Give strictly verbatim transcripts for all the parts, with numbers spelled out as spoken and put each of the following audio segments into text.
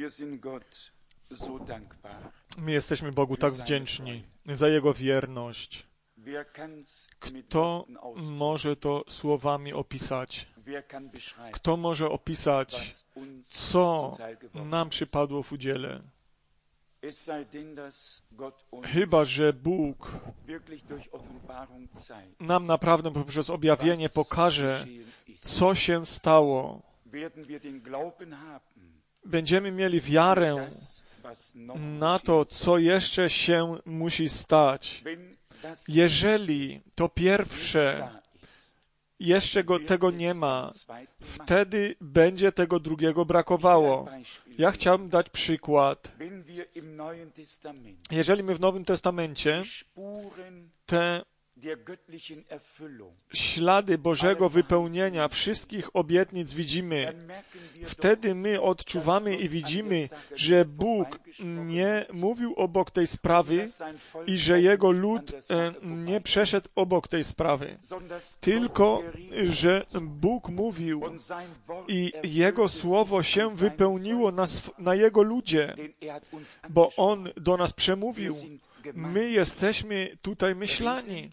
My jesteśmy Bogu tak wdzięczni za Jego wierność. Kto może to słowami opisać? Kto może opisać, co nam przypadło w udziale? Chyba że Bóg nam naprawdę poprzez objawienie pokaże, co się stało. Będziemy mieli wiarę na to, co jeszcze się musi stać. Jeżeli to pierwsze jeszcze go, tego nie ma, wtedy będzie tego drugiego brakowało. Ja chciałbym dać przykład. Jeżeli my w Nowym Testamencie te ślady Bożego wypełnienia wszystkich obietnic widzimy, wtedy my odczuwamy i widzimy, że Bóg nie mówił obok tej sprawy i że Jego lud nie przeszedł obok tej sprawy, tylko że Bóg mówił i Jego Słowo się wypełniło na, sw- na Jego ludzie, bo On do nas przemówił. My jesteśmy tutaj myślani.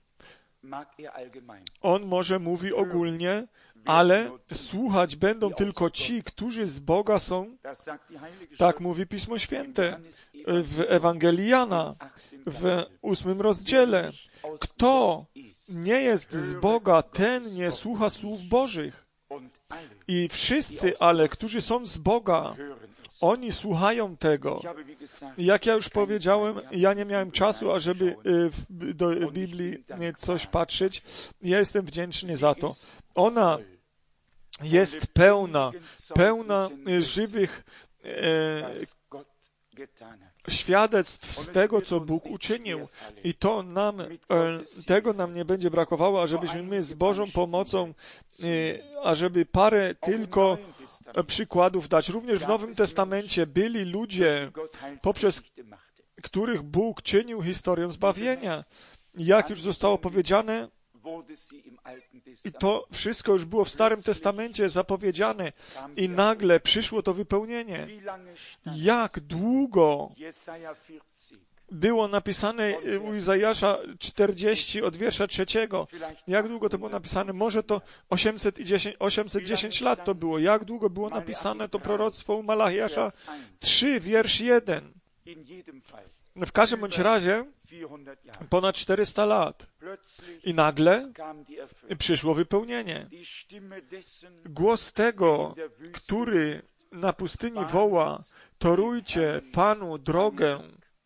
On może mówi ogólnie, ale słuchać będą tylko ci, którzy z Boga są. Tak mówi Pismo Święte w Ewangelii Jana, w ósmym rozdziale. Kto nie jest z Boga, ten nie słucha słów Bożych. I wszyscy, ale którzy są z Boga, oni słuchają tego. Jak ja już powiedziałem, ja nie miałem czasu, ażeby w, do Biblii coś patrzeć. Ja jestem wdzięczny za to. Ona jest pełna, pełna żywych e, świadectw z tego, co Bóg uczynił. I to nam, e, tego nam nie będzie brakowało, ażebyśmy my z Bożą pomocą, e, ażeby parę tylko przykładów dać. Również w Nowym Testamencie byli ludzie, poprzez których Bóg czynił historię zbawienia. Jak już zostało powiedziane, i to wszystko już było w Starym Testamencie zapowiedziane i nagle przyszło to wypełnienie. Jak długo było napisane u Izajasza czterdzieści od wiersza trzeciego. Jak długo to było napisane? Może to osiemset dziesięć, osiemset dziesięć lat to było. Jak długo było napisane to proroctwo u Malachiasza trzy, wiersz jeden. W każdym bądź razie ponad czterysta lat. I nagle przyszło wypełnienie. Głos tego, który na pustyni woła, torujcie Panu drogę,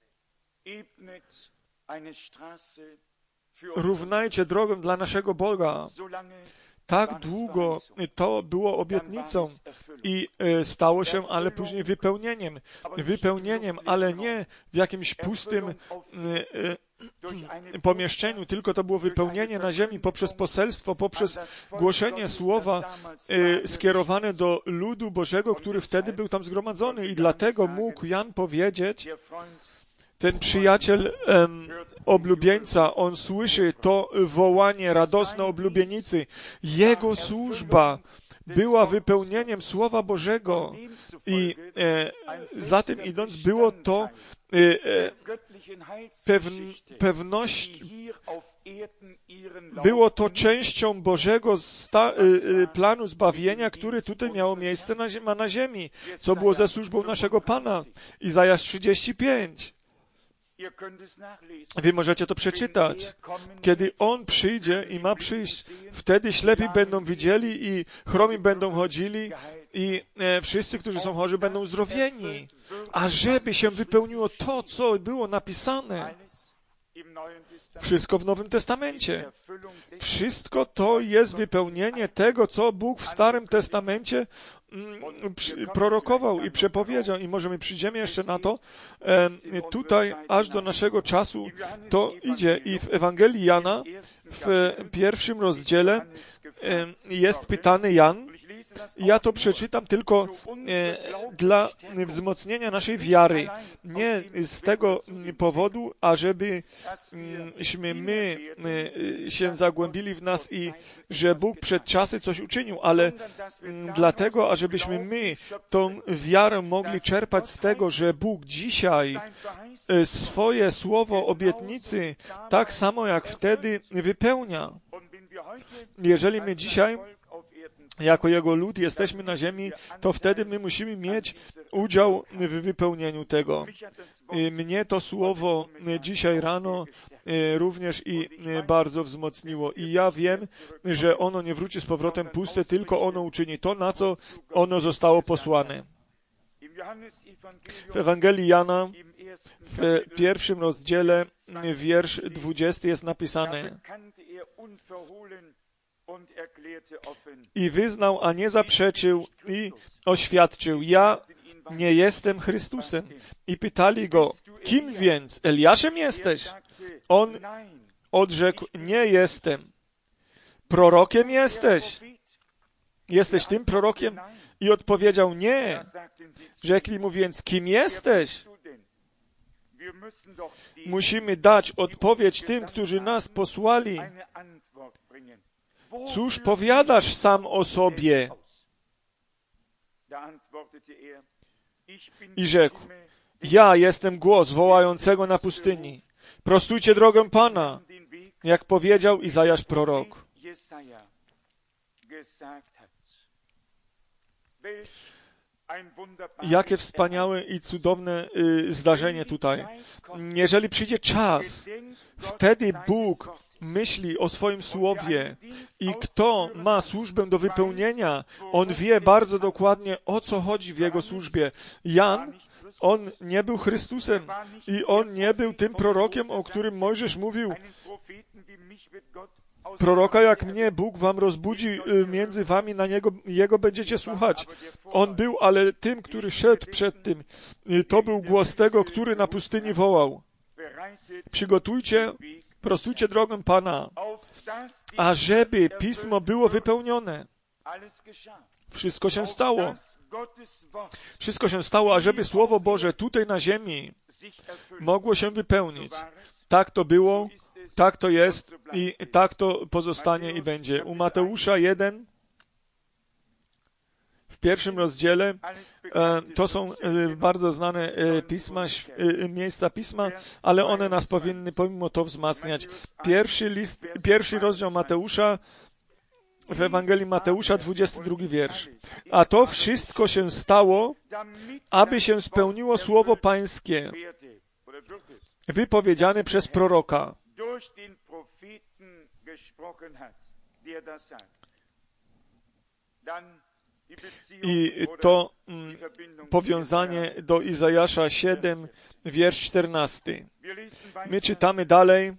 równajcie drogę dla naszego Boga. Tak długo to było obietnicą i stało się, ale później wypełnieniem. Wypełnieniem, ale nie w jakimś pustym pomieszczeniu, tylko to było wypełnienie na ziemi poprzez poselstwo, poprzez głoszenie słowa skierowane do ludu Bożego, który wtedy był tam zgromadzony. I dlatego mógł Jan powiedzieć, ten przyjaciel um, oblubieńca, on słyszy to wołanie radosne oblubienicy. Jego służba była wypełnieniem Słowa Bożego i e, za tym idąc było to e, e, pewn, pewność, było to częścią Bożego sta, e, e, planu zbawienia, który tutaj miało miejsce na, ma na ziemi, co było ze służbą naszego Pana. Izajasz trzydzieści pięć. Wy możecie to przeczytać. Kiedy On przyjdzie i ma przyjść, wtedy ślepi będą widzieli i chromi będą chodzili i e, wszyscy, którzy są chorzy, będą uzdrowieni. A żeby się wypełniło to, co było napisane, wszystko w Nowym Testamencie. Wszystko to jest wypełnienie tego, co Bóg w Starym Testamencie mm, przy, prorokował i przepowiedział. I może my przyjdziemy jeszcze na to. E, tutaj aż do naszego czasu to idzie. I w Ewangelii Jana w pierwszym rozdziale e, jest pytany Jan Ja to przeczytam tylko e, dla wzmocnienia naszej wiary. Nie z tego powodu, ażebyśmy my e, się zagłębili w nas i że Bóg przed czasy coś uczynił, ale m, dlatego, ażebyśmy my tą wiarę mogli czerpać z tego, że Bóg dzisiaj e, swoje słowo obietnicy tak samo jak wtedy wypełnia. Jeżeli my dzisiaj jako Jego lud jesteśmy na ziemi, to wtedy my musimy mieć udział w wypełnieniu tego. Mnie to słowo dzisiaj rano również i bardzo wzmocniło. I ja wiem, że ono nie wróci z powrotem puste, tylko ono uczyni to, na co ono zostało posłane. W Ewangelii Jana w pierwszym rozdziale wiersz dwudziesty jest napisane: i wyznał, a nie zaprzeczył i oświadczył: ja nie jestem Chrystusem. I pytali go: kim więc? Eliaszem jesteś? On odrzekł: nie jestem. Prorokiem jesteś? Jesteś tym prorokiem? I odpowiedział: nie. Rzekli mu więc: kim jesteś? Musimy dać odpowiedź tym, którzy nas posłali. Cóż powiadasz sam o sobie? I rzekł: ja jestem głos wołającego na pustyni: prostujcie drogę Pana, jak powiedział Izajasz prorok. Jakie wspaniałe i cudowne y, zdarzenie tutaj. Jeżeli przyjdzie czas, wtedy Bóg myśli o swoim słowie i kto ma służbę do wypełnienia, on wie bardzo dokładnie, o co chodzi w jego służbie. Jan, on nie był Chrystusem i on nie był tym prorokiem, o którym Mojżesz mówił: proroka jak mnie Bóg wam rozbudzi między wami, na niego, jego będziecie słuchać. On był, ale tym, który szedł przed tym, to był głos tego, który na pustyni wołał: przygotujcie, prostujcie drogę Pana, ażeby Pismo było wypełnione. Wszystko się stało. Wszystko się stało, ażeby Słowo Boże tutaj na ziemi mogło się wypełnić. Tak to było, tak to jest i tak to pozostanie i będzie. U Mateusza jeden, w pierwszym rozdziale, to są bardzo znane pisma, miejsca Pisma, ale one nas powinny pomimo to wzmacniać. Pierwszy list, pierwszy rozdział Mateusza, w Ewangelii Mateusza, dwudziesty drugi wiersz. A to wszystko się stało, aby się spełniło słowo Pańskie, wypowiedziane przez proroka. I to mm, powiązanie do Izajasza siedem, wiersz czternasty. My czytamy dalej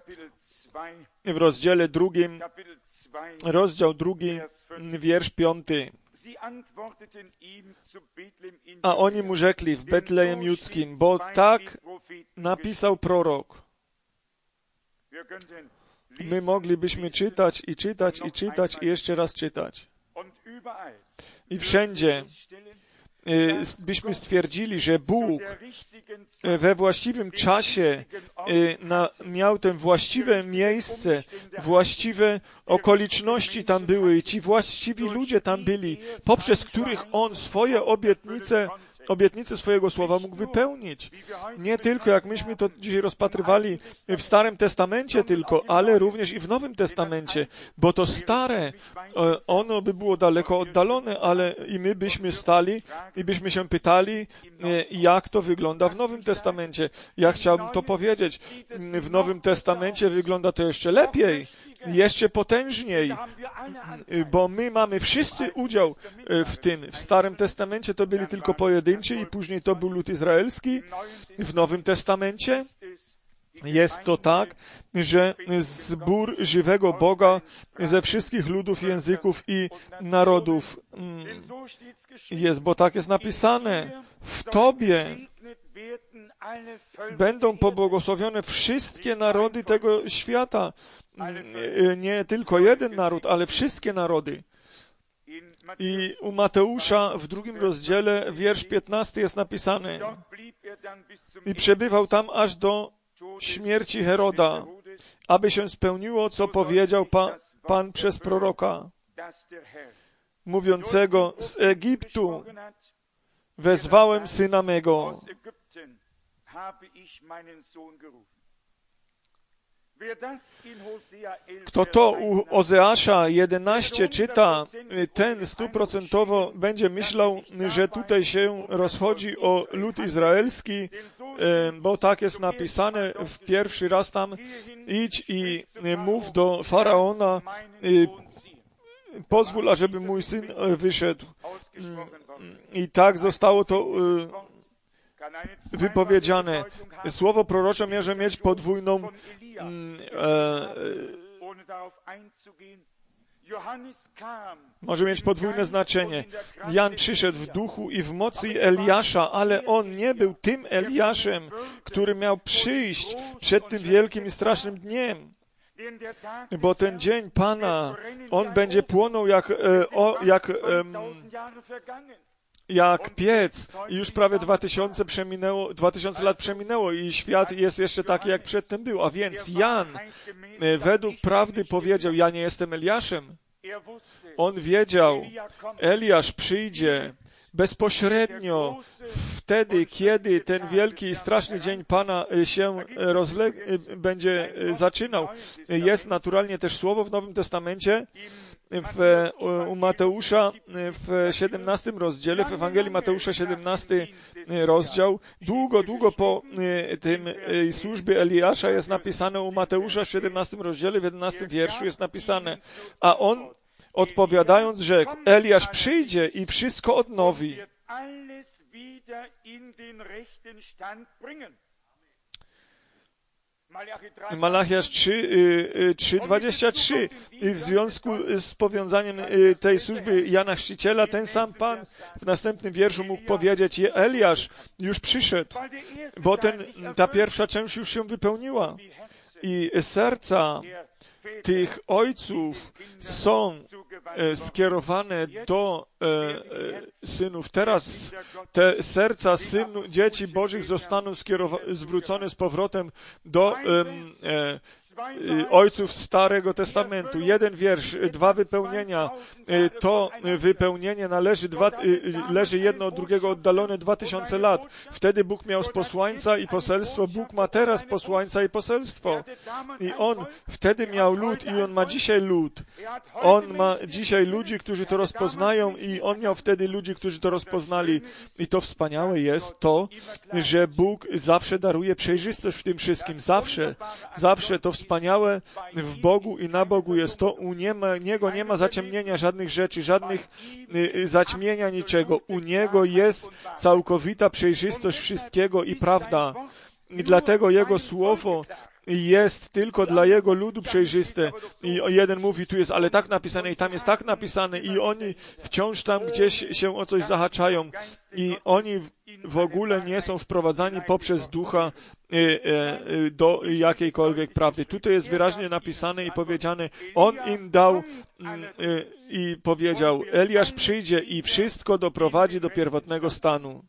w rozdziale drugim, rozdział drugi, wiersz piąty. A oni mu rzekli: w Betlejem Judzkim, bo tak napisał prorok. My moglibyśmy czytać i czytać i czytać i jeszcze raz czytać. I wszędzie byśmy stwierdzili, że Bóg we właściwym czasie na, miał to właściwe miejsce, właściwe okoliczności tam były i ci właściwi ludzie tam byli, poprzez których On swoje obietnice, obietnice swojego słowa mógł wypełnić. Nie tylko, jak myśmy to dzisiaj rozpatrywali w Starym Testamencie tylko, ale również i w Nowym Testamencie, bo to stare, ono by było daleko oddalone, ale i my byśmy stali i byśmy się pytali, jak to wygląda w Nowym Testamencie. Ja chciałbym to powiedzieć. W Nowym Testamencie wygląda to jeszcze lepiej, jeszcze potężniej, bo my mamy wszyscy udział w tym. W Starym Testamencie to byli tylko pojedynczy i później to był lud izraelski. W Nowym Testamencie jest to tak, że zbór żywego Boga ze wszystkich ludów, języków i narodów jest, bo tak jest napisane. W Tobie będą pobłogosławione wszystkie narody tego świata. Nie tylko jeden naród, ale wszystkie narody. I u Mateusza w drugim rozdziale, wiersz piętnasty jest napisany: i przebywał tam aż do śmierci Heroda, aby się spełniło, co powiedział pa, Pan przez proroka, mówiącego: z Egiptu wezwałem syna mego. Kto to u Ozeasza jedenaście czyta, ten stuprocentowo będzie myślał, że tutaj się rozchodzi o lud izraelski, bo tak jest napisane w pierwszy raz tam: idź i mów do Faraona, pozwól, ażeby mój syn wyszedł. I tak zostało to wypowiedziane. Słowo prorocze może mieć podwójną e, może mieć podwójne znaczenie. Jan przyszedł w duchu i w mocy Eliasza, ale on nie był tym Eliaszem, który miał przyjść przed tym wielkim i strasznym dniem. Bo ten dzień Pana, on będzie płonął jak, e, o, jak, e, jak piec. I już prawie dwa tysiące przeminęło, dwa tysiące lat przeminęło i świat jest jeszcze taki, jak przedtem był. A więc Jan e, według prawdy powiedział: ja nie jestem Eliaszem. On wiedział, Eliasz przyjdzie bezpośrednio wtedy, kiedy ten wielki i straszny dzień Pana się rozle... będzie zaczynał. Jest naturalnie też słowo w Nowym Testamencie, w, u Mateusza w siedemnastym rozdziale, w Ewangelii Mateusza siedemnasty rozdział, długo, długo po tym służbie Eliasza jest napisane u Mateusza w siedemnastym rozdziale, w jedenastym wierszu jest napisane: a on odpowiadając rzekł: Eliasz przyjdzie i wszystko odnowi. Malachiasz trzy, dwadzieścia trzy. I w związku z powiązaniem tej służby Jana Chrzciciela, ten sam Pan w następnym wierszu mógł powiedzieć: Eliasz już przyszedł, bo ten, ta pierwsza część już się wypełniła. I serca tych ojców są e, skierowane do e, e, synów. Teraz te serca synu, dzieci Bożych zostaną skierowa- zwrócone z powrotem do e, e, ojców Starego Testamentu. Jeden wiersz, dwa wypełnienia. To wypełnienie należy, dwa, leży jedno od drugiego oddalone dwa tysiące lat. Wtedy Bóg miał posłańca i poselstwo. Bóg ma teraz posłańca i poselstwo. I On wtedy miał lud i On ma dzisiaj lud. On ma dzisiaj ludzi, którzy to rozpoznają i On miał wtedy ludzi, którzy to rozpoznali. I to wspaniałe jest to, że Bóg zawsze daruje przejrzystość w tym wszystkim. Zawsze. Zawsze to wspaniałe w Bogu i na Bogu jest to, u niema, Niego nie ma zaciemnienia żadnych rzeczy, żadnych y, zaćmienia niczego. U Niego jest całkowita przejrzystość wszystkiego i prawda. I dlatego Jego Słowo jest tylko dla Jego ludu przejrzyste. I jeden mówi, tu jest ale tak napisane i tam jest tak napisane i oni wciąż tam gdzieś się o coś zahaczają i oni w ogóle nie są wprowadzani poprzez Ducha do jakiejkolwiek prawdy. Tutaj jest wyraźnie napisane i powiedziane, On im dał i powiedział: Eliasz przyjdzie i wszystko doprowadzi do pierwotnego stanu.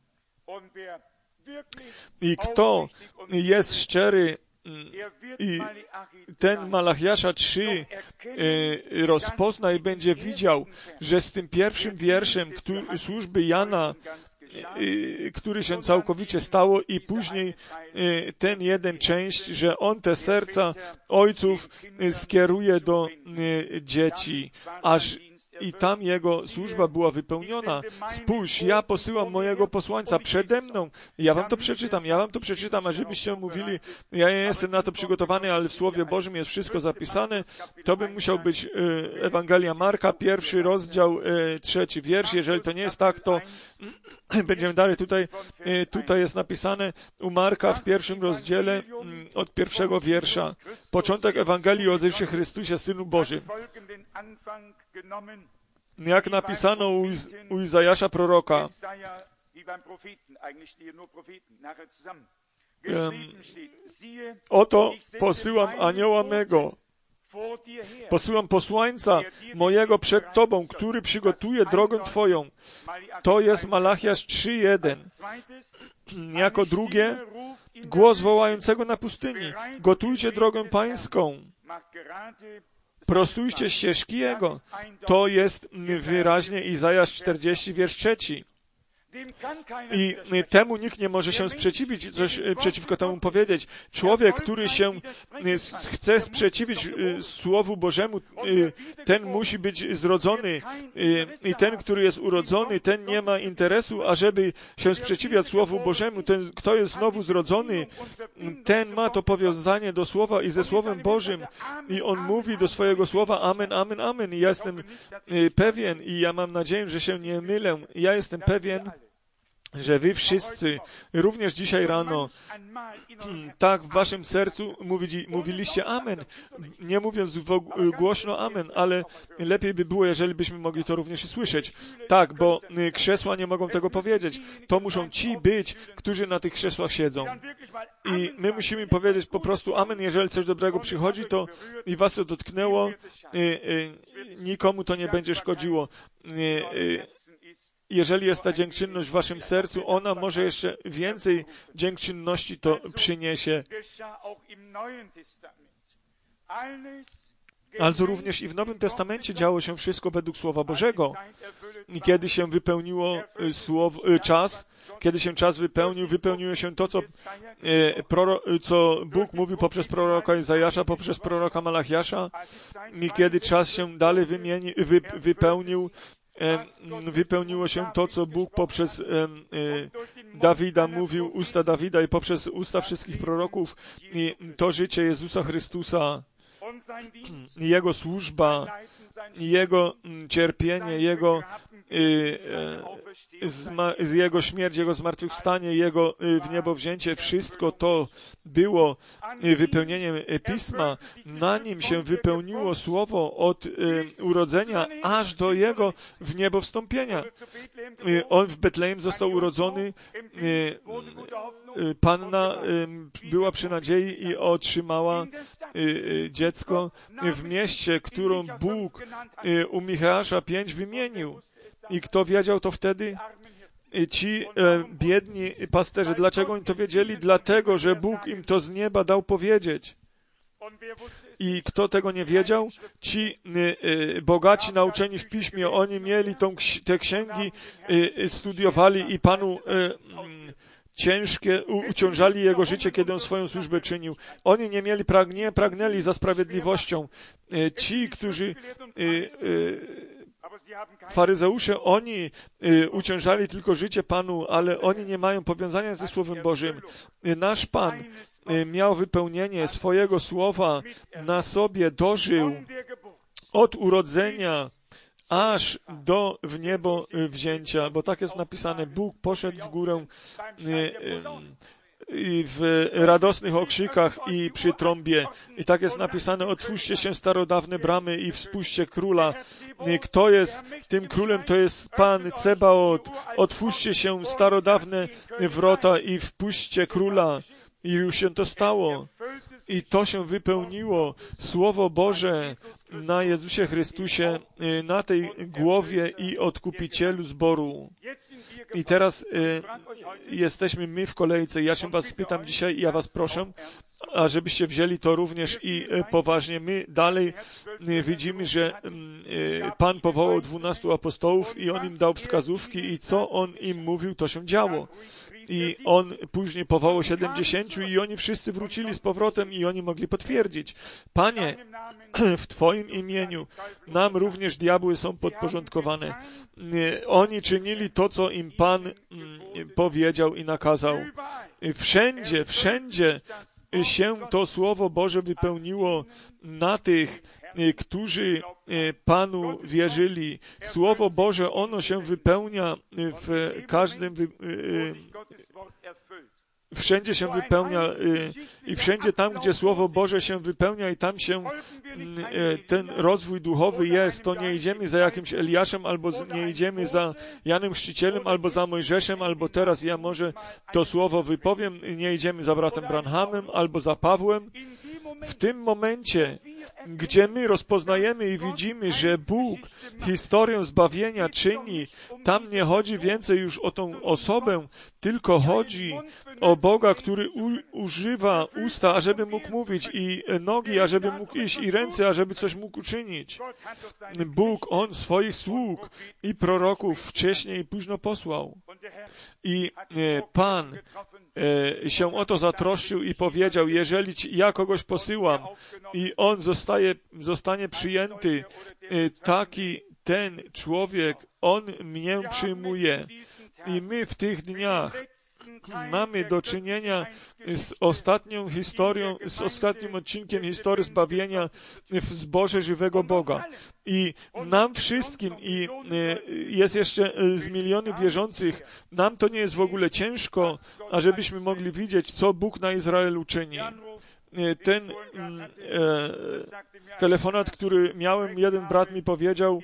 I kto jest szczery i ten Malachiasza trzy y, rozpozna i będzie widział, że z tym pierwszym wierszem który, służby Jana, y, który się całkowicie stało i później y, ten jeden część, że on te serca ojców y, skieruje do y, dzieci, aż i tam jego służba była wypełniona. Spójrz, ja posyłam mojego posłańca przede mną. Ja wam to przeczytam, ja wam to przeczytam, a żebyście mówili, ja nie jestem na to przygotowany, ale w Słowie Bożym jest wszystko zapisane. To by musiał być y, Ewangelia Marka, pierwszy rozdział, y, trzeci wiersz. Jeżeli to nie jest tak, to y, będziemy dalej. Tutaj, y, tutaj jest napisane u Marka w pierwszym rozdziale y, od pierwszego wiersza. Początek Ewangelii o Jezusie Chrystusie, Synu Bożym. Jak napisano u, u Izajasza proroka, um, oto posyłam anioła mego Posyłam posłańca mojego przed Tobą, który przygotuje drogę Twoją. To jest Malachiasz trzy jeden. Jako drugie, głos wołającego na pustyni. Gotujcie drogę Pańską. Prostujcie ścieżki Jego. To jest wyraźnie Izajasz czterdzieści, wiersz trzeci. I temu nikt nie może się sprzeciwić, coś przeciwko temu powiedzieć. Człowiek, który się chce sprzeciwić Słowu Bożemu, ten musi być zrodzony. I ten, który jest urodzony, ten nie ma interesu, ażeby się sprzeciwiać Słowu Bożemu. Ten, kto jest znowu zrodzony, ten ma to powiązanie do Słowa i ze Słowem Bożym. I on mówi do swojego Słowa amen, amen, amen. I ja jestem pewien i ja mam nadzieję, że się nie mylę. Ja jestem pewien, że wy wszyscy, również dzisiaj rano, tak w waszym sercu mówili, mówiliście amen, nie mówiąc głośno amen, ale lepiej by było, jeżeli byśmy mogli to również słyszeć. Tak, bo krzesła nie mogą tego powiedzieć. To muszą ci być, którzy na tych krzesłach siedzą. I my musimy powiedzieć po prostu amen, jeżeli coś dobrego przychodzi, to i was to dotknęło, nikomu to nie będzie szkodziło. Jeżeli jest ta dziękczynność w waszym sercu, ona może jeszcze więcej dziękczynności to przyniesie. Also również i w Nowym Testamencie działo się wszystko według Słowa Bożego. I kiedy się wypełniło słow, czas, kiedy się czas wypełnił, wypełniło się to, co, e, proro, co Bóg mówił poprzez proroka Izajasza, poprzez proroka Malachiasza. I kiedy czas się dalej wymieni, wy, wypełnił, wypełniło się to, co Bóg poprzez Dawida mówił, usta Dawida i poprzez usta wszystkich proroków, i to życie Jezusa Chrystusa, Jego służba, Jego cierpienie, Jego, z Jego śmierć, Jego zmartwychwstanie, Jego w niebo wzięcie, wszystko to było wypełnieniem Pisma. Na Nim się wypełniło Słowo od urodzenia aż do Jego w niebo wstąpienia. On w Betlejem został urodzony, Panna była przy nadziei i otrzymała dziecko w mieście, którą Bóg u Micheasza pięć wymienił. I kto wiedział to wtedy? Ci e, biedni pasterze. Dlaczego oni to wiedzieli? Dlatego, że Bóg im to z nieba dał powiedzieć. I kto tego nie wiedział? Ci e, e, bogaci, nauczeni w Piśmie, oni mieli tą, te księgi, e, studiowali i Panu e, ciężkie, uciążali Jego życie, kiedy On swoją służbę czynił. Oni nie mieli, prag, nie pragnęli za sprawiedliwością. E, ci, którzy e, e, faryzeusze, oni y, uciążali tylko życie Panu, ale oni nie mają powiązania ze Słowem Bożym. Y, nasz Pan y, miał wypełnienie swojego Słowa na sobie, dożył od urodzenia aż do w niebo y, wzięcia, bo tak jest napisane, Bóg poszedł w górę y, y, i w radosnych okrzykach i przy trąbie. I tak jest napisane, otwórzcie się starodawne bramy i wspuśćcie króla. Kto jest tym królem? To jest Pan Cebaot. Otwórzcie się starodawne wrota i wpuśćcie króla. I już się to stało. I to się wypełniło. Słowo Boże na Jezusie Chrystusie, na tej głowie i odkupicielu zboru. I teraz y, jesteśmy my w kolejce. Ja się was spytam dzisiaj i ja was proszę, ażebyście wzięli to również i y, poważnie. My dalej y, widzimy, że y, Pan powołał dwunastu apostołów i On im dał wskazówki i co On im mówił, to się działo. I On później powołał siedemdziesięciu i oni wszyscy wrócili z powrotem i oni mogli potwierdzić. Panie, w Twoim imieniu nam również diabły są podporządkowane. Oni czynili to, co im Pan powiedział i nakazał. Wszędzie, wszędzie się to Słowo Boże wypełniło na tych, którzy Panu wierzyli. Słowo Boże, ono się wypełnia w każdym, wszędzie się wypełnia i wszędzie tam, gdzie Słowo Boże się wypełnia i tam się ten rozwój duchowy jest, to nie idziemy za jakimś Eliaszem, albo nie idziemy za Janem Chrzcicielem, albo za Mojżeszem, albo teraz ja może to Słowo wypowiem, nie idziemy za bratem Branhamem, albo za Pawłem. W tym momencie, gdzie my rozpoznajemy i widzimy, że Bóg historię zbawienia czyni, tam nie chodzi więcej już o tą osobę, tylko chodzi o Boga, który u, używa usta, ażeby mógł mówić, i nogi, ażeby mógł iść, i ręce, ażeby coś mógł uczynić. Bóg, On swoich sług i proroków wcześniej i późno posłał. I e, Pan e, się o to zatroszczył i powiedział, jeżeli ci, ja kogoś posyłam i on zostaje, zostanie przyjęty, e, taki ten człowiek, on mnie przyjmuje. I my w tych dniach mamy do czynienia z ostatnią historią, z ostatnim odcinkiem historii zbawienia w zborze żywego Boga. I nam wszystkim, i jest jeszcze z miliony wierzących, nam to nie jest w ogóle ciężko, ażebyśmy mogli widzieć, co Bóg na Izraelu czyni. Ten e, telefonat, który miałem, jeden brat mi powiedział,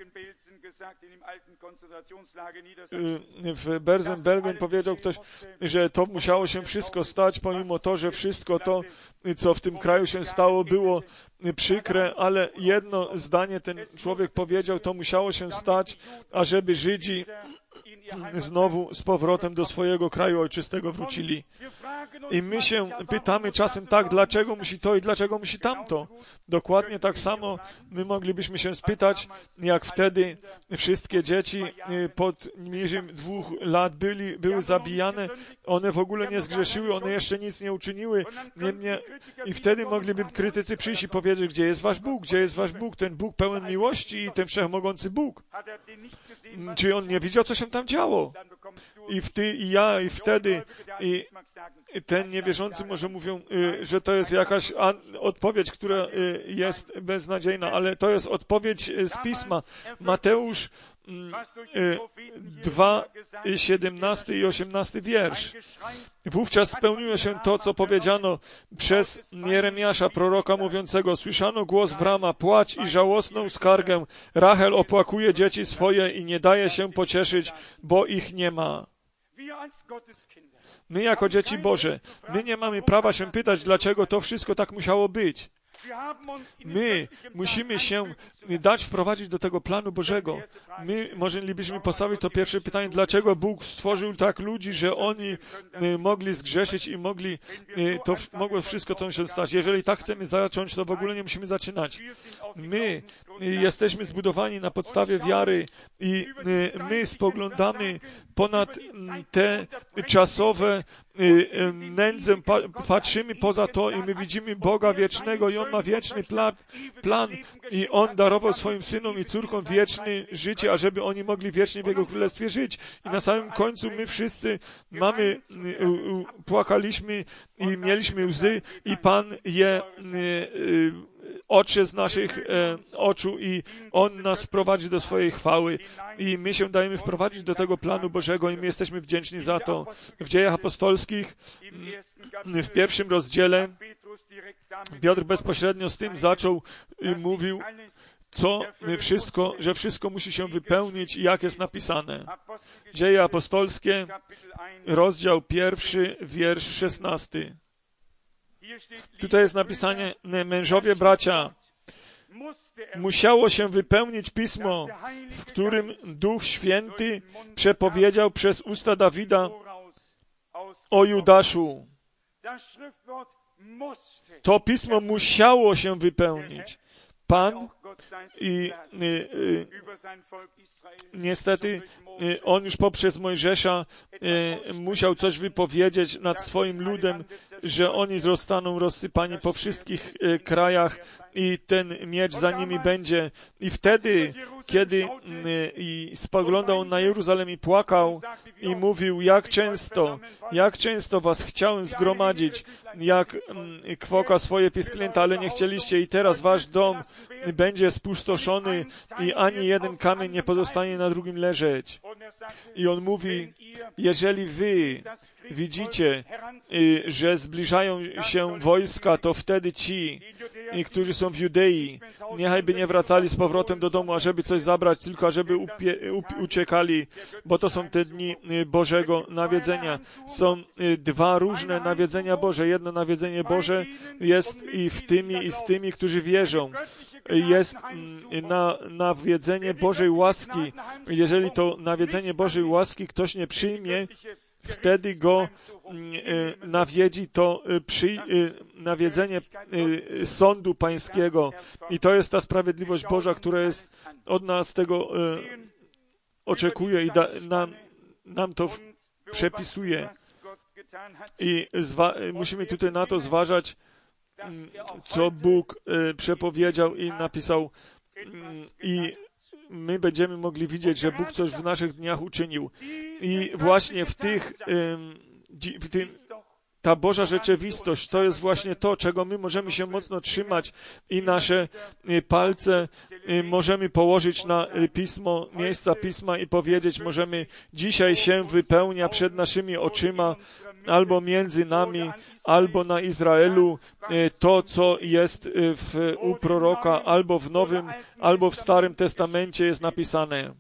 w Bergen-Belsen powiedział ktoś, że to musiało się wszystko stać, pomimo to, że wszystko to, co w tym kraju się stało, było przykre, ale jedno zdanie ten człowiek powiedział, to musiało się stać, ażeby Żydzi znowu z powrotem do swojego kraju ojczystego wrócili. I my się pytamy czasem tak, dlaczego musi to i dlaczego musi tamto. Dokładnie tak samo my moglibyśmy się spytać, jak wtedy wszystkie dzieci poniżej dwóch lat byli, były zabijane, one w ogóle nie zgrzeszyły, one jeszcze nic nie uczyniły. Niemniej, i wtedy mogliby krytycy przyjść i powiedzieć, gdzie jest wasz Bóg, gdzie jest wasz Bóg, ten Bóg pełen miłości i ten wszechmogący Bóg. Czy on nie widział, co się tam działo? I w ty, i ja, i wtedy, i ten niewierzący może mówią, że to jest jakaś odpowiedź, która jest beznadziejna, ale to jest odpowiedź z Pisma. Mateusz dwa, siedemnasty i osiemnasty wiersz. Wówczas spełniło się to, co powiedziano przez Jeremiasza, proroka mówiącego, słyszano głos w Rama, płacz i żałosną skargę. Rachel opłakuje dzieci swoje i nie daje się pocieszyć, bo ich nie ma. My jako dzieci Boże, my nie mamy prawa się pytać, dlaczego to wszystko tak musiało być. My musimy się dać wprowadzić do tego planu Bożego. My moglibyśmy postawić to pierwsze pytanie, dlaczego Bóg stworzył tak ludzi, że oni mogli zgrzeszyć i mogli, to mogło wszystko to się stać. Jeżeli tak chcemy zacząć, to w ogóle nie musimy zaczynać. My jesteśmy zbudowani na podstawie wiary i my spoglądamy ponad te czasowe nędzę, patrzymy poza to i my widzimy Boga wiecznego i On ma wieczny plan, plan i On darował swoim synom i córkom wieczne życie, ażeby oni mogli wiecznie w Jego Królestwie żyć. I na samym końcu my wszyscy mamy, płakaliśmy i mieliśmy łzy i Pan je otrze z naszych e, oczu i On nas wprowadzi do swojej chwały i my się dajemy wprowadzić do tego planu Bożego i my jesteśmy wdzięczni za to. W Dziejach Apostolskich w pierwszym rozdziale Piotr bezpośrednio z tym zaczął i mówił, co wszystko, że wszystko musi się wypełnić i jak jest napisane. Dzieje Apostolskie, rozdział pierwszy, wiersz szesnasty. Tutaj jest napisane, mężowie, bracia, musiało się wypełnić Pismo, w którym Duch Święty przepowiedział przez usta Dawida o Judaszu. To Pismo musiało się wypełnić. Pan i y, y, niestety y, on już poprzez Mojżesza y, musiał coś wypowiedzieć nad swoim ludem, że oni zostaną rozsypani po wszystkich y, krajach i ten miecz za nimi będzie. I wtedy, kiedy y, i spoglądał on na Jeruzalem i płakał i mówił, jak często, jak często was chciałem zgromadzić, jak y, kwoka swoje pisklęta, ale nie chcieliście i teraz wasz dom będzie spustoszony i ani jeden kamień nie pozostanie na drugim leżeć. I on mówi, jeżeli wy widzicie, że zbliżają się wojska, to wtedy ci, którzy są w Judei, niechaj by nie wracali z powrotem do domu, ażeby coś zabrać, tylko ażeby upie, up, uciekali, bo to są te dni Bożego nawiedzenia. Są dwa różne nawiedzenia Boże. Jedno nawiedzenie Boże jest i w tymi, i z tymi, którzy wierzą. Jest na nawiedzenie Bożej łaski. Jeżeli to nawiedzenie Bożej łaski ktoś nie przyjmie, wtedy go nawiedzi to przy, nawiedzenie sądu pańskiego. I to jest ta sprawiedliwość Boża, która jest od nas tego oczekuje i da, nam, nam to przepisuje. I zwa, musimy tutaj na to zważać, co Bóg przepowiedział i napisał. I my będziemy mogli widzieć, że Bóg coś w naszych dniach uczynił. I właśnie w tych, w tym, ta Boża rzeczywistość, to jest właśnie to, czego my możemy się mocno trzymać i nasze palce możemy położyć na Pismo, miejsca Pisma i powiedzieć, możemy, dzisiaj się wypełnia przed naszymi oczyma, albo między nami, albo na Izraelu, to, co jest w, u proroka, albo w Nowym, albo w Starym Testamencie jest napisane.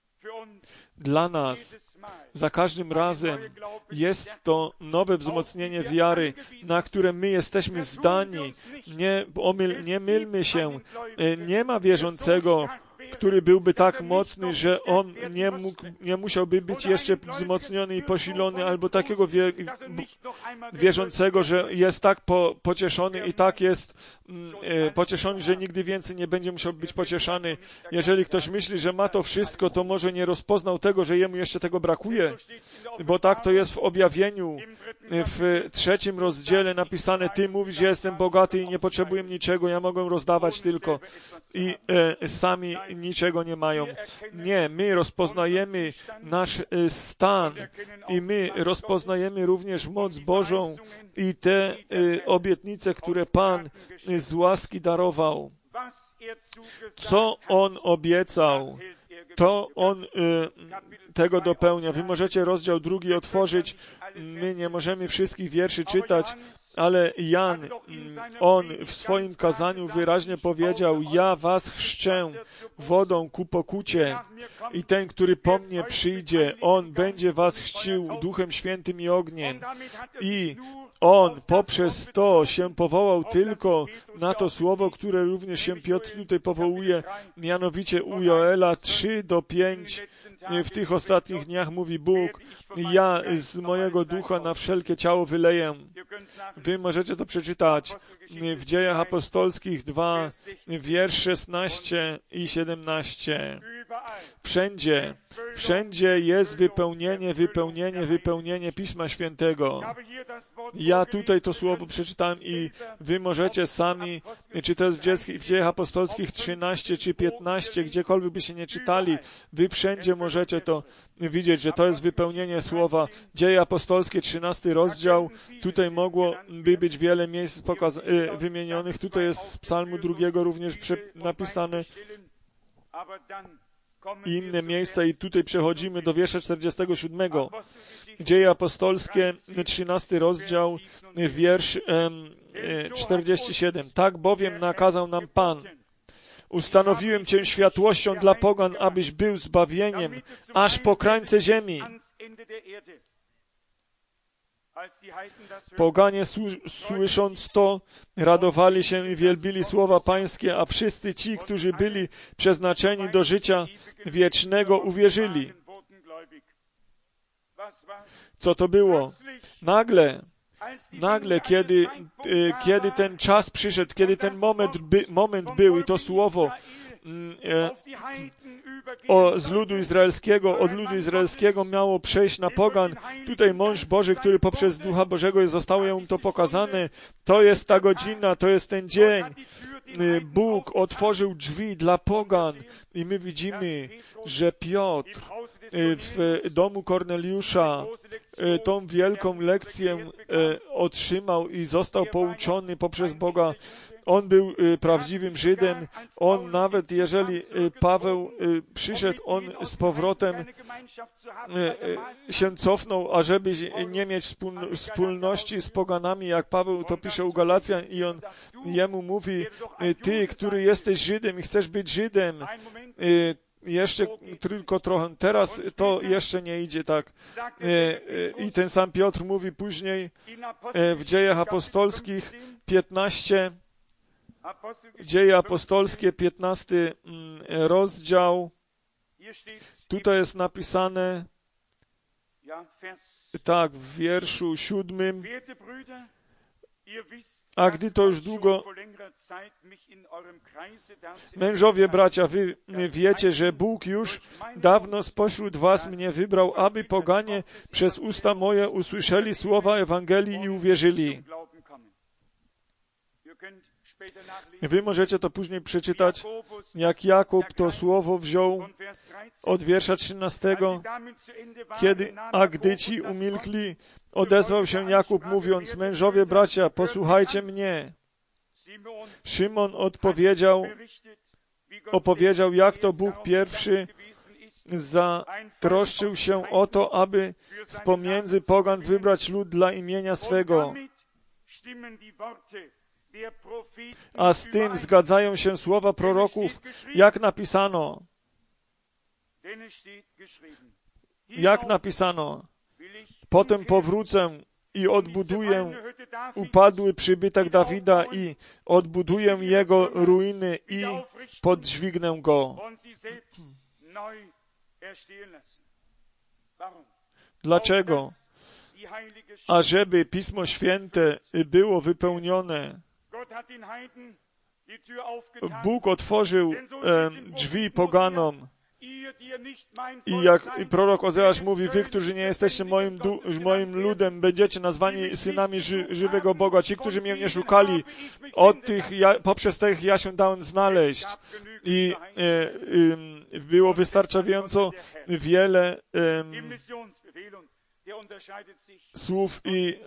Dla nas za każdym razem jest to nowe wzmocnienie wiary, na które my jesteśmy zdani. Nie, omyl, nie mylmy się. Nie ma wierzącego, który byłby tak mocny, że on nie, mógł, nie musiałby być jeszcze wzmocniony i posilony, albo takiego wie, wierzącego, że jest tak po, pocieszony i tak jest e, pocieszony, że nigdy więcej nie będzie musiał być pocieszany. Jeżeli ktoś myśli, że ma to wszystko, to może nie rozpoznał tego, że jemu jeszcze tego brakuje, bo tak to jest w objawieniu, w trzecim rozdziale napisane, Ty mówisz, że jestem bogaty i nie potrzebuję niczego, ja mogę rozdawać tylko. I e, sami niczego nie mają. Nie, my rozpoznajemy nasz stan i my rozpoznajemy również moc Bożą i te obietnice, które Pan z łaski darował. Co On obiecał, to On y, tego dopełnia. Wy możecie rozdział drugi otworzyć. My nie możemy wszystkich wierszy czytać, ale Jan, on w swoim kazaniu wyraźnie powiedział, ja was chrzczę wodą ku pokucie i ten, który po mnie przyjdzie, on będzie was chrzcił Duchem Świętym i ogniem. I on poprzez to się powołał tylko na to słowo, które również się Piotr tutaj powołuje, mianowicie u Joela trzy do pięć. W tych ostatnich dniach mówi Bóg, ja z mojego ducha na wszelkie ciało wyleję. Wy możecie to przeczytać w Dziejach Apostolskich dwa, wiersz szesnaście i siedemnaście. Wszędzie, wszędzie jest wypełnienie, wypełnienie, wypełnienie Pisma Świętego. Ja tutaj to słowo przeczytałem i wy możecie sami, czy to jest w Dziejach Apostolskich trzynaście czy piętnaście, gdziekolwiek by się nie czytali, wy wszędzie możecie to widzieć, że to jest wypełnienie słowa. Dzieje Apostolskie, trzynasty rozdział, tutaj mogłoby być wiele miejsc pokaz- wymienionych, tutaj jest z psalmu drugiego również napisane i inne miejsca i tutaj przechodzimy do wiersza czterdziestego siódmego. Dzieje Apostolskie, trzynasty rozdział, wiersz czterdziesty siedem. Tak bowiem nakazał nam Pan. Ustanowiłem Cię światłością dla pogan, abyś był zbawieniem, aż po krańce ziemi. Poganie słysząc to, radowali się i wielbili słowa Pańskie, a wszyscy ci, którzy byli przeznaczeni do życia wiecznego, uwierzyli. Co to było? Nagle, nagle, kiedy, kiedy ten czas przyszedł, kiedy ten moment, by, moment był i to słowo O, z ludu izraelskiego, od ludu izraelskiego miało przejść na pogan. Tutaj mąż Boży, który poprzez Ducha Bożego zostało mu to pokazane. To jest ta godzina, to jest ten dzień. Bóg otworzył drzwi dla pogan i my widzimy, że Piotr w domu Korneliusza tą wielką lekcję otrzymał i został pouczony poprzez Boga. On był y, prawdziwym Żydem. On nawet jeżeli y, Paweł y, przyszedł, on z powrotem y, y, się cofnął, ażeby nie mieć wspól, wspólności z poganami, jak Paweł to pisze u Galacjan, i on jemu mówi, y, ty, który jesteś Żydem i chcesz być Żydem, y, jeszcze tylko trochę, teraz to jeszcze nie idzie tak. I ten sam Piotr mówi później w Dziejach Apostolskich piętnaście, Dzieje Apostolskie, piętnasty rozdział, tutaj jest napisane tak w wierszu siódmym: a gdy to już długo, mężowie, bracia, wy wiecie, że Bóg już dawno spośród was mnie wybrał, aby poganie przez usta moje usłyszeli słowa Ewangelii i uwierzyli. Wy możecie to później przeczytać, jak Jakub to słowo wziął od wiersza trzynastego, kiedy, a gdy ci umilkli, odezwał się Jakub, mówiąc: mężowie, bracia, posłuchajcie mnie. Szymon odpowiedział, opowiedział, jak to Bóg pierwszy zatroszczył się o to, aby z pomiędzy pogan wybrać lud dla imienia swego. A z tym zgadzają się słowa proroków, jak napisano. Jak napisano. Potem powrócę i odbuduję upadły przybytek Dawida i odbuduję jego ruiny i podźwignę go. Dlaczego? Ażeby Pismo Święte było wypełnione. Bóg otworzył e, drzwi poganom. I jak prorok Ozeasz mówi, wy, którzy nie jesteście moim, du- moim ludem, będziecie nazwani synami ży- żywego Boga. Ci, którzy mnie nie szukali, od tych ja, poprzez tych ja się dałem znaleźć. I e, e, było wystarczająco wiele e, słów i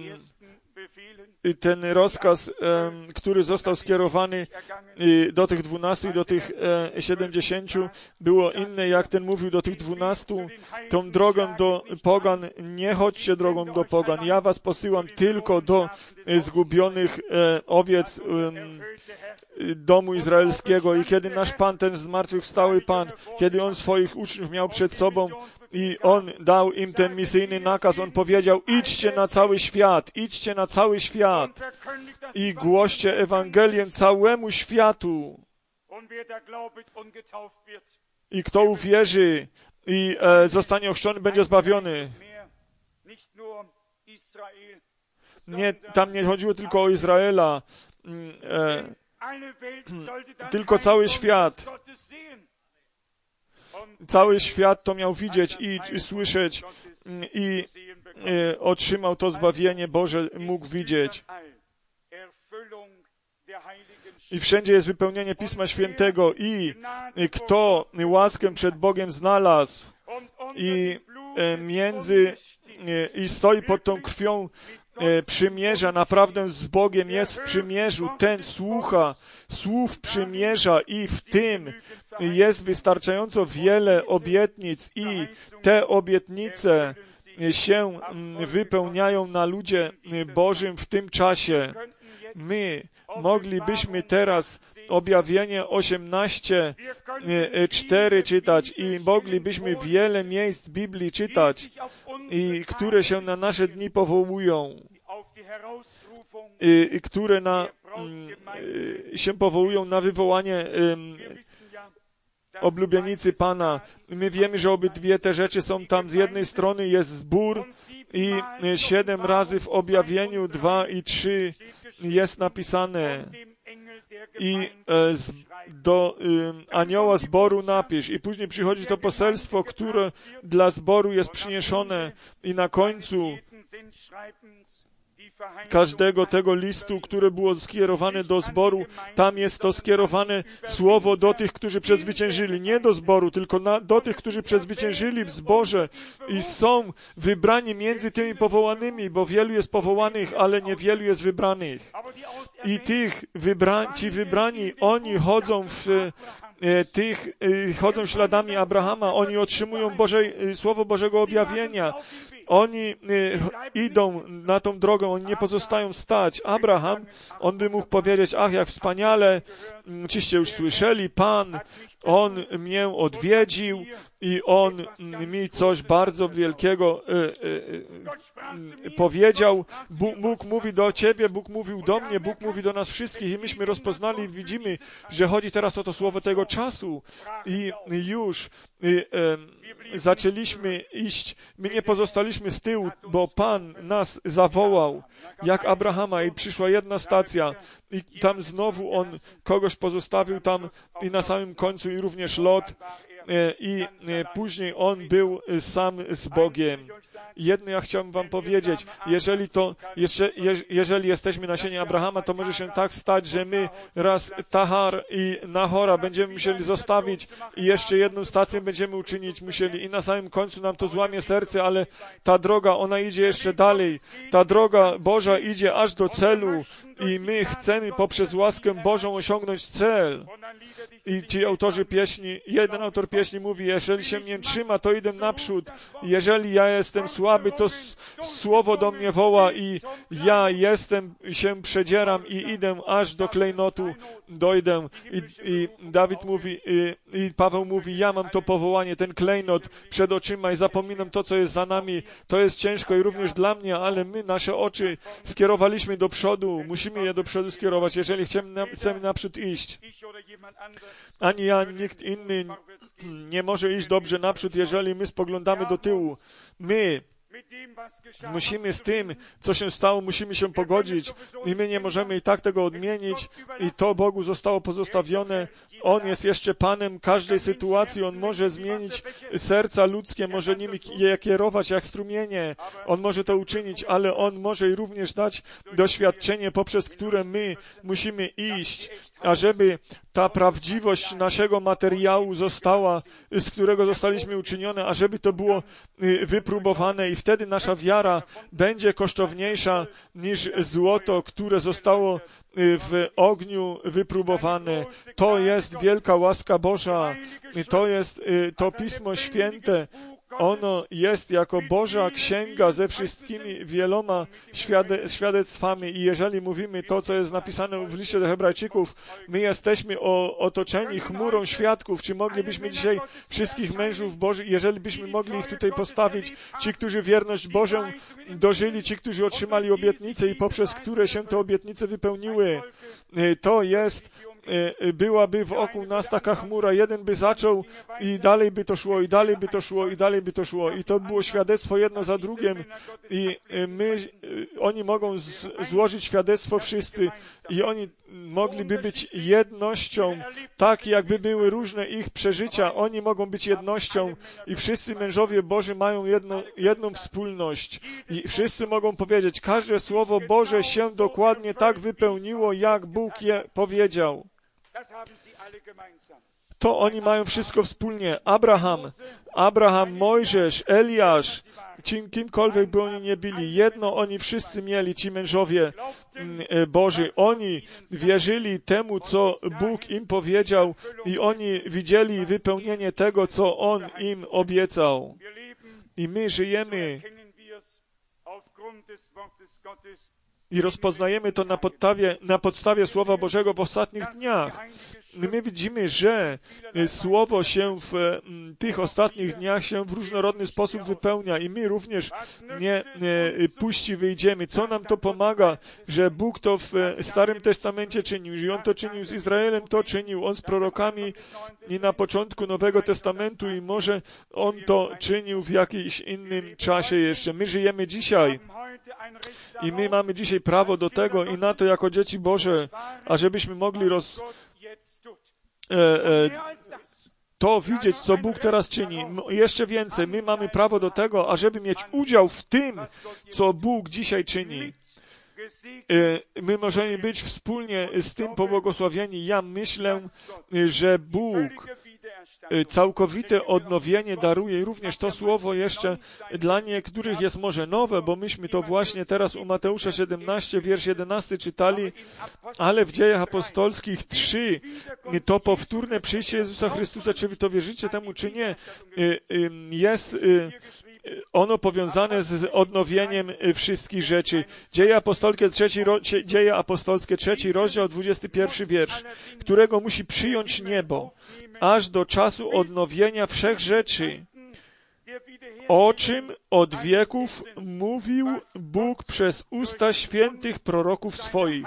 e, ten rozkaz, e, który został skierowany e, do tych dwunastu i do tych e, siedemdziesięciu, było inne, jak ten mówił do tych dwunastu. Tą drogą do pogan, nie chodźcie drogą do pogan. Ja was posyłam tylko do e, zgubionych e, owiec e, domu izraelskiego. I kiedy nasz Pan, ten zmartwychwstały Pan, kiedy On swoich uczniów miał przed sobą i On dał im ten misyjny nakaz, On powiedział: idźcie na cały świat, idźcie na cały świat i głoście Ewangelię całemu światu. I kto uwierzy i e, zostanie ochrzczony, będzie zbawiony. Nie, tam nie chodziło tylko o Izraela, e, tylko cały świat. Cały świat to miał widzieć i, i słyszeć i e, otrzymał to zbawienie Boże, mógł widzieć. I wszędzie jest wypełnienie Pisma Świętego i, i kto łaskę przed Bogiem znalazł i e, między e, i stoi pod tą krwią e, przymierza, naprawdę z Bogiem jest w przymierzu, ten słucha słów przymierza i w tym jest wystarczająco wiele obietnic i te obietnice się wypełniają na ludzie Bożym w tym czasie. My moglibyśmy teraz Objawienie osiemnaście cztery czytać i moglibyśmy wiele miejsc Biblii czytać, i które się na nasze dni powołują, i które na, się powołują na wywołanie um, oblubienicy Pana. My wiemy, że obydwie te rzeczy są tam. Z jednej strony jest zbór i siedem razy w Objawieniu dwa i trzy jest napisane i e, z, do e, anioła zboru napisz. I później przychodzi to poselstwo, które dla zboru jest przyniesione i na końcu każdego tego listu, które było skierowane do zboru, tam jest to skierowane słowo do tych, którzy przezwyciężyli. Nie do zboru, tylko na, do tych, którzy przezwyciężyli w zborze i są wybrani między tymi powołanymi, bo wielu jest powołanych, ale niewielu jest wybranych. I tych wybra- ci wybrani, oni chodzą w tych chodzą śladami Abrahama, oni otrzymują Boże, Słowo Bożego objawienia. Oni idą na tą drogę, oni nie pozostają stać. Abraham, on by mógł powiedzieć, ach, jak wspaniale, czyście już słyszeli, Pan, On mnie odwiedził i On mi coś bardzo wielkiego y, y, y, powiedział. Bóg, Bóg mówi do Ciebie, Bóg mówił do mnie, Bóg mówi do nas wszystkich i myśmy rozpoznali i widzimy, że chodzi teraz o to słowo tego czasu i już y, y, zaczęliśmy iść. My nie pozostaliśmy z tyłu, bo Pan nas zawołał, jak Abrahama i przyszła jedna stacja i tam znowu On kogoś pozostawił tam i na samym końcu i również Lot i później on był sam z Bogiem. Jedno ja chciałbym wam powiedzieć, jeżeli to, jeszcze, je, jeżeli jesteśmy nasieniem Abrahama, to może się tak stać, że my raz Tahar i Nahora będziemy musieli zostawić i jeszcze jedną stację będziemy uczynić musieli i na samym końcu nam to złamie serce, ale ta droga, ona idzie jeszcze dalej. Ta droga Boża idzie aż do celu i my chcemy poprzez łaskę Bożą osiągnąć cel. I ci autorzy pieśni, jeden autor pieśni mówi, jeżeli się mnie trzyma, to idę naprzód. Jeżeli ja jestem słaby, to słowo do mnie woła i ja jestem, się przedzieram i idę aż do klejnotu, dojdę. I, i Dawid mówi, i, i Paweł mówi, ja mam to powołanie, ten klejnot przed oczyma i zapominam to, co jest za nami. To jest ciężko i również dla mnie, ale my nasze oczy skierowaliśmy do przodu. Musimy je do przodu skierować, jeżeli chcemy, na, chcemy naprzód iść. Ani ja, nikt inny nie może iść dobrze naprzód, jeżeli my spoglądamy do tyłu. My musimy z tym, co się stało, musimy się pogodzić i my nie możemy i tak tego odmienić i to Bogu zostało pozostawione. On jest jeszcze Panem każdej sytuacji. On może zmienić serca ludzkie, może nimi je kierować jak strumienie. On może to uczynić, ale On może również dać doświadczenie, poprzez które my musimy iść, ażeby ta prawdziwość naszego materiału została, z którego zostaliśmy uczynione, ażeby to było wypróbowane i wtedy nasza wiara będzie kosztowniejsza niż złoto, które zostało w ogniu wypróbowane. To jest wielka łaska Boża. To jest to Pismo Święte. Ono jest jako Boża Księga ze wszystkimi wieloma świade- świadectwami i jeżeli mówimy to, co jest napisane w liście do Hebrajczyków, my jesteśmy o, otoczeni chmurą świadków. Czy moglibyśmy dzisiaj wszystkich mężów Bożych, jeżeli byśmy mogli ich tutaj postawić, ci, którzy wierność Bożą dożyli, ci, którzy otrzymali obietnice i poprzez które się te obietnice wypełniły, to jest byłaby wokół nas taka chmura, jeden by zaczął i dalej by to szło, i dalej by to szło, i dalej by to szło. I to było świadectwo jedno za drugim. I my, oni mogą z, złożyć świadectwo wszyscy i oni mogliby być jednością, tak jakby były różne ich przeżycia. Oni mogą być jednością i wszyscy mężowie Boży mają jedno, jedną wspólność. I wszyscy mogą powiedzieć, każde słowo Boże się dokładnie tak wypełniło, jak Bóg je powiedział. To oni mają wszystko wspólnie. Abraham, Abraham, Mojżesz, Eliasz, kim, kimkolwiek by oni nie byli, jedno oni wszyscy mieli, ci mężowie Boży. Oni wierzyli temu, co Bóg im powiedział i oni widzieli wypełnienie tego, co On im obiecał. I my żyjemy i rozpoznajemy to na podstawie, na podstawie Słowa Bożego w ostatnich dniach. My widzimy, że Słowo się w tych ostatnich dniach się w różnorodny sposób wypełnia i my również nie, nie puści wyjdziemy. Co nam to pomaga, że Bóg to w Starym Testamencie czynił, że On to czynił z Izraelem, to czynił On z prorokami i na początku Nowego Testamentu i może On to czynił w jakimś innym czasie jeszcze. My żyjemy dzisiaj. I my mamy dzisiaj prawo do tego i na to jako dzieci Boże, ażebyśmy mogli roz, e, e, to widzieć, co Bóg teraz czyni. Jeszcze więcej, my mamy prawo do tego, ażeby mieć udział w tym, co Bóg dzisiaj czyni. my możemy być wspólnie z tym pobłogosławieni. Ja myślę, że Bóg całkowite odnowienie daruje i również to słowo jeszcze dla niektórych jest może nowe, bo myśmy to właśnie teraz u Mateusza siedemnaście, wiersz jedenasty czytali, ale w Dziejach Apostolskich trzy to powtórne przyjście Jezusa Chrystusa, czy wy to wierzycie temu, czy nie, jest ono powiązane z odnowieniem wszystkich rzeczy. Dzieje apostolskie, trzeci, Dzieje apostolskie, trzeci rozdział, dwudziesty pierwszy wiersz, którego musi przyjąć niebo, aż do czasu odnowienia wszech rzeczy, o czym od wieków mówił Bóg przez usta świętych proroków swoich.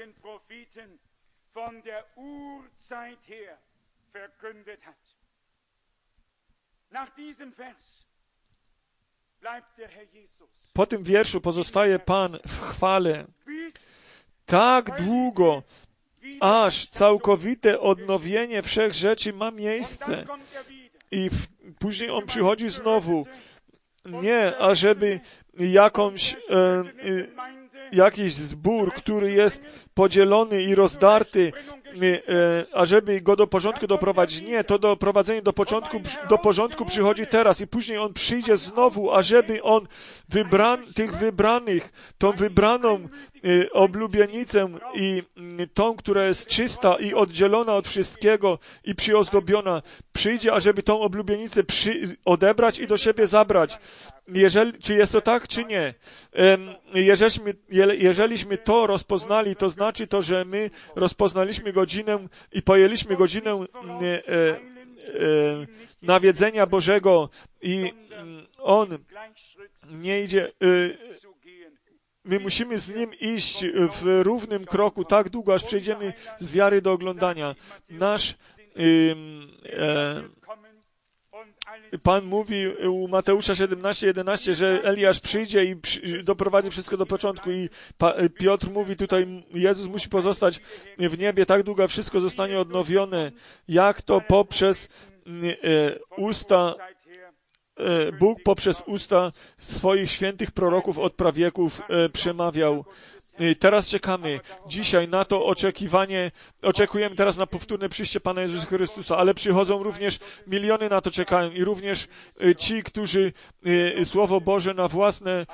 Po tym wierszu pozostaje Pan w chwale tak długo, aż całkowite odnowienie wszech rzeczy ma miejsce. I w, później On przychodzi znowu. Nie, ażeby jakąś, e, e, jakiś zbór, który jest podzielony i rozdarty, e, ażeby go do porządku doprowadzić. Nie, to doprowadzenie do, początku, do porządku przychodzi teraz i później On przyjdzie znowu, ażeby On wybran, tych wybranych, tą wybraną e, oblubienicę i e, tą, która jest czysta i oddzielona od wszystkiego i przyozdobiona, przyjdzie, ażeby tą oblubienicę przy, odebrać i do siebie zabrać. Jeżeli, czy jest to tak, czy nie? Jeżeliśmy, jeżeliśmy to rozpoznali, to znaczy to, że my rozpoznaliśmy godzinę i pojęliśmy godzinę e, e, nawiedzenia Bożego i On nie idzie... E, my musimy z Nim iść w równym kroku tak długo, aż przejdziemy z wiary do oglądania. Nasz... E, e, Pan mówi u Mateusza siedemnaście, jedenaście, że Eliasz przyjdzie i przy, doprowadzi wszystko do początku i pa, Piotr mówi tutaj, Jezus musi pozostać w niebie tak długo, wszystko zostanie odnowione, jak to poprzez e, usta, e, Bóg poprzez usta swoich świętych proroków od prawieków e, przemawiał. Teraz czekamy dzisiaj na to oczekiwanie, oczekujemy teraz na powtórne przyjście Pana Jezusa Chrystusa, ale przychodzą również miliony na to czekają i również ci, którzy Słowo Boże na własne,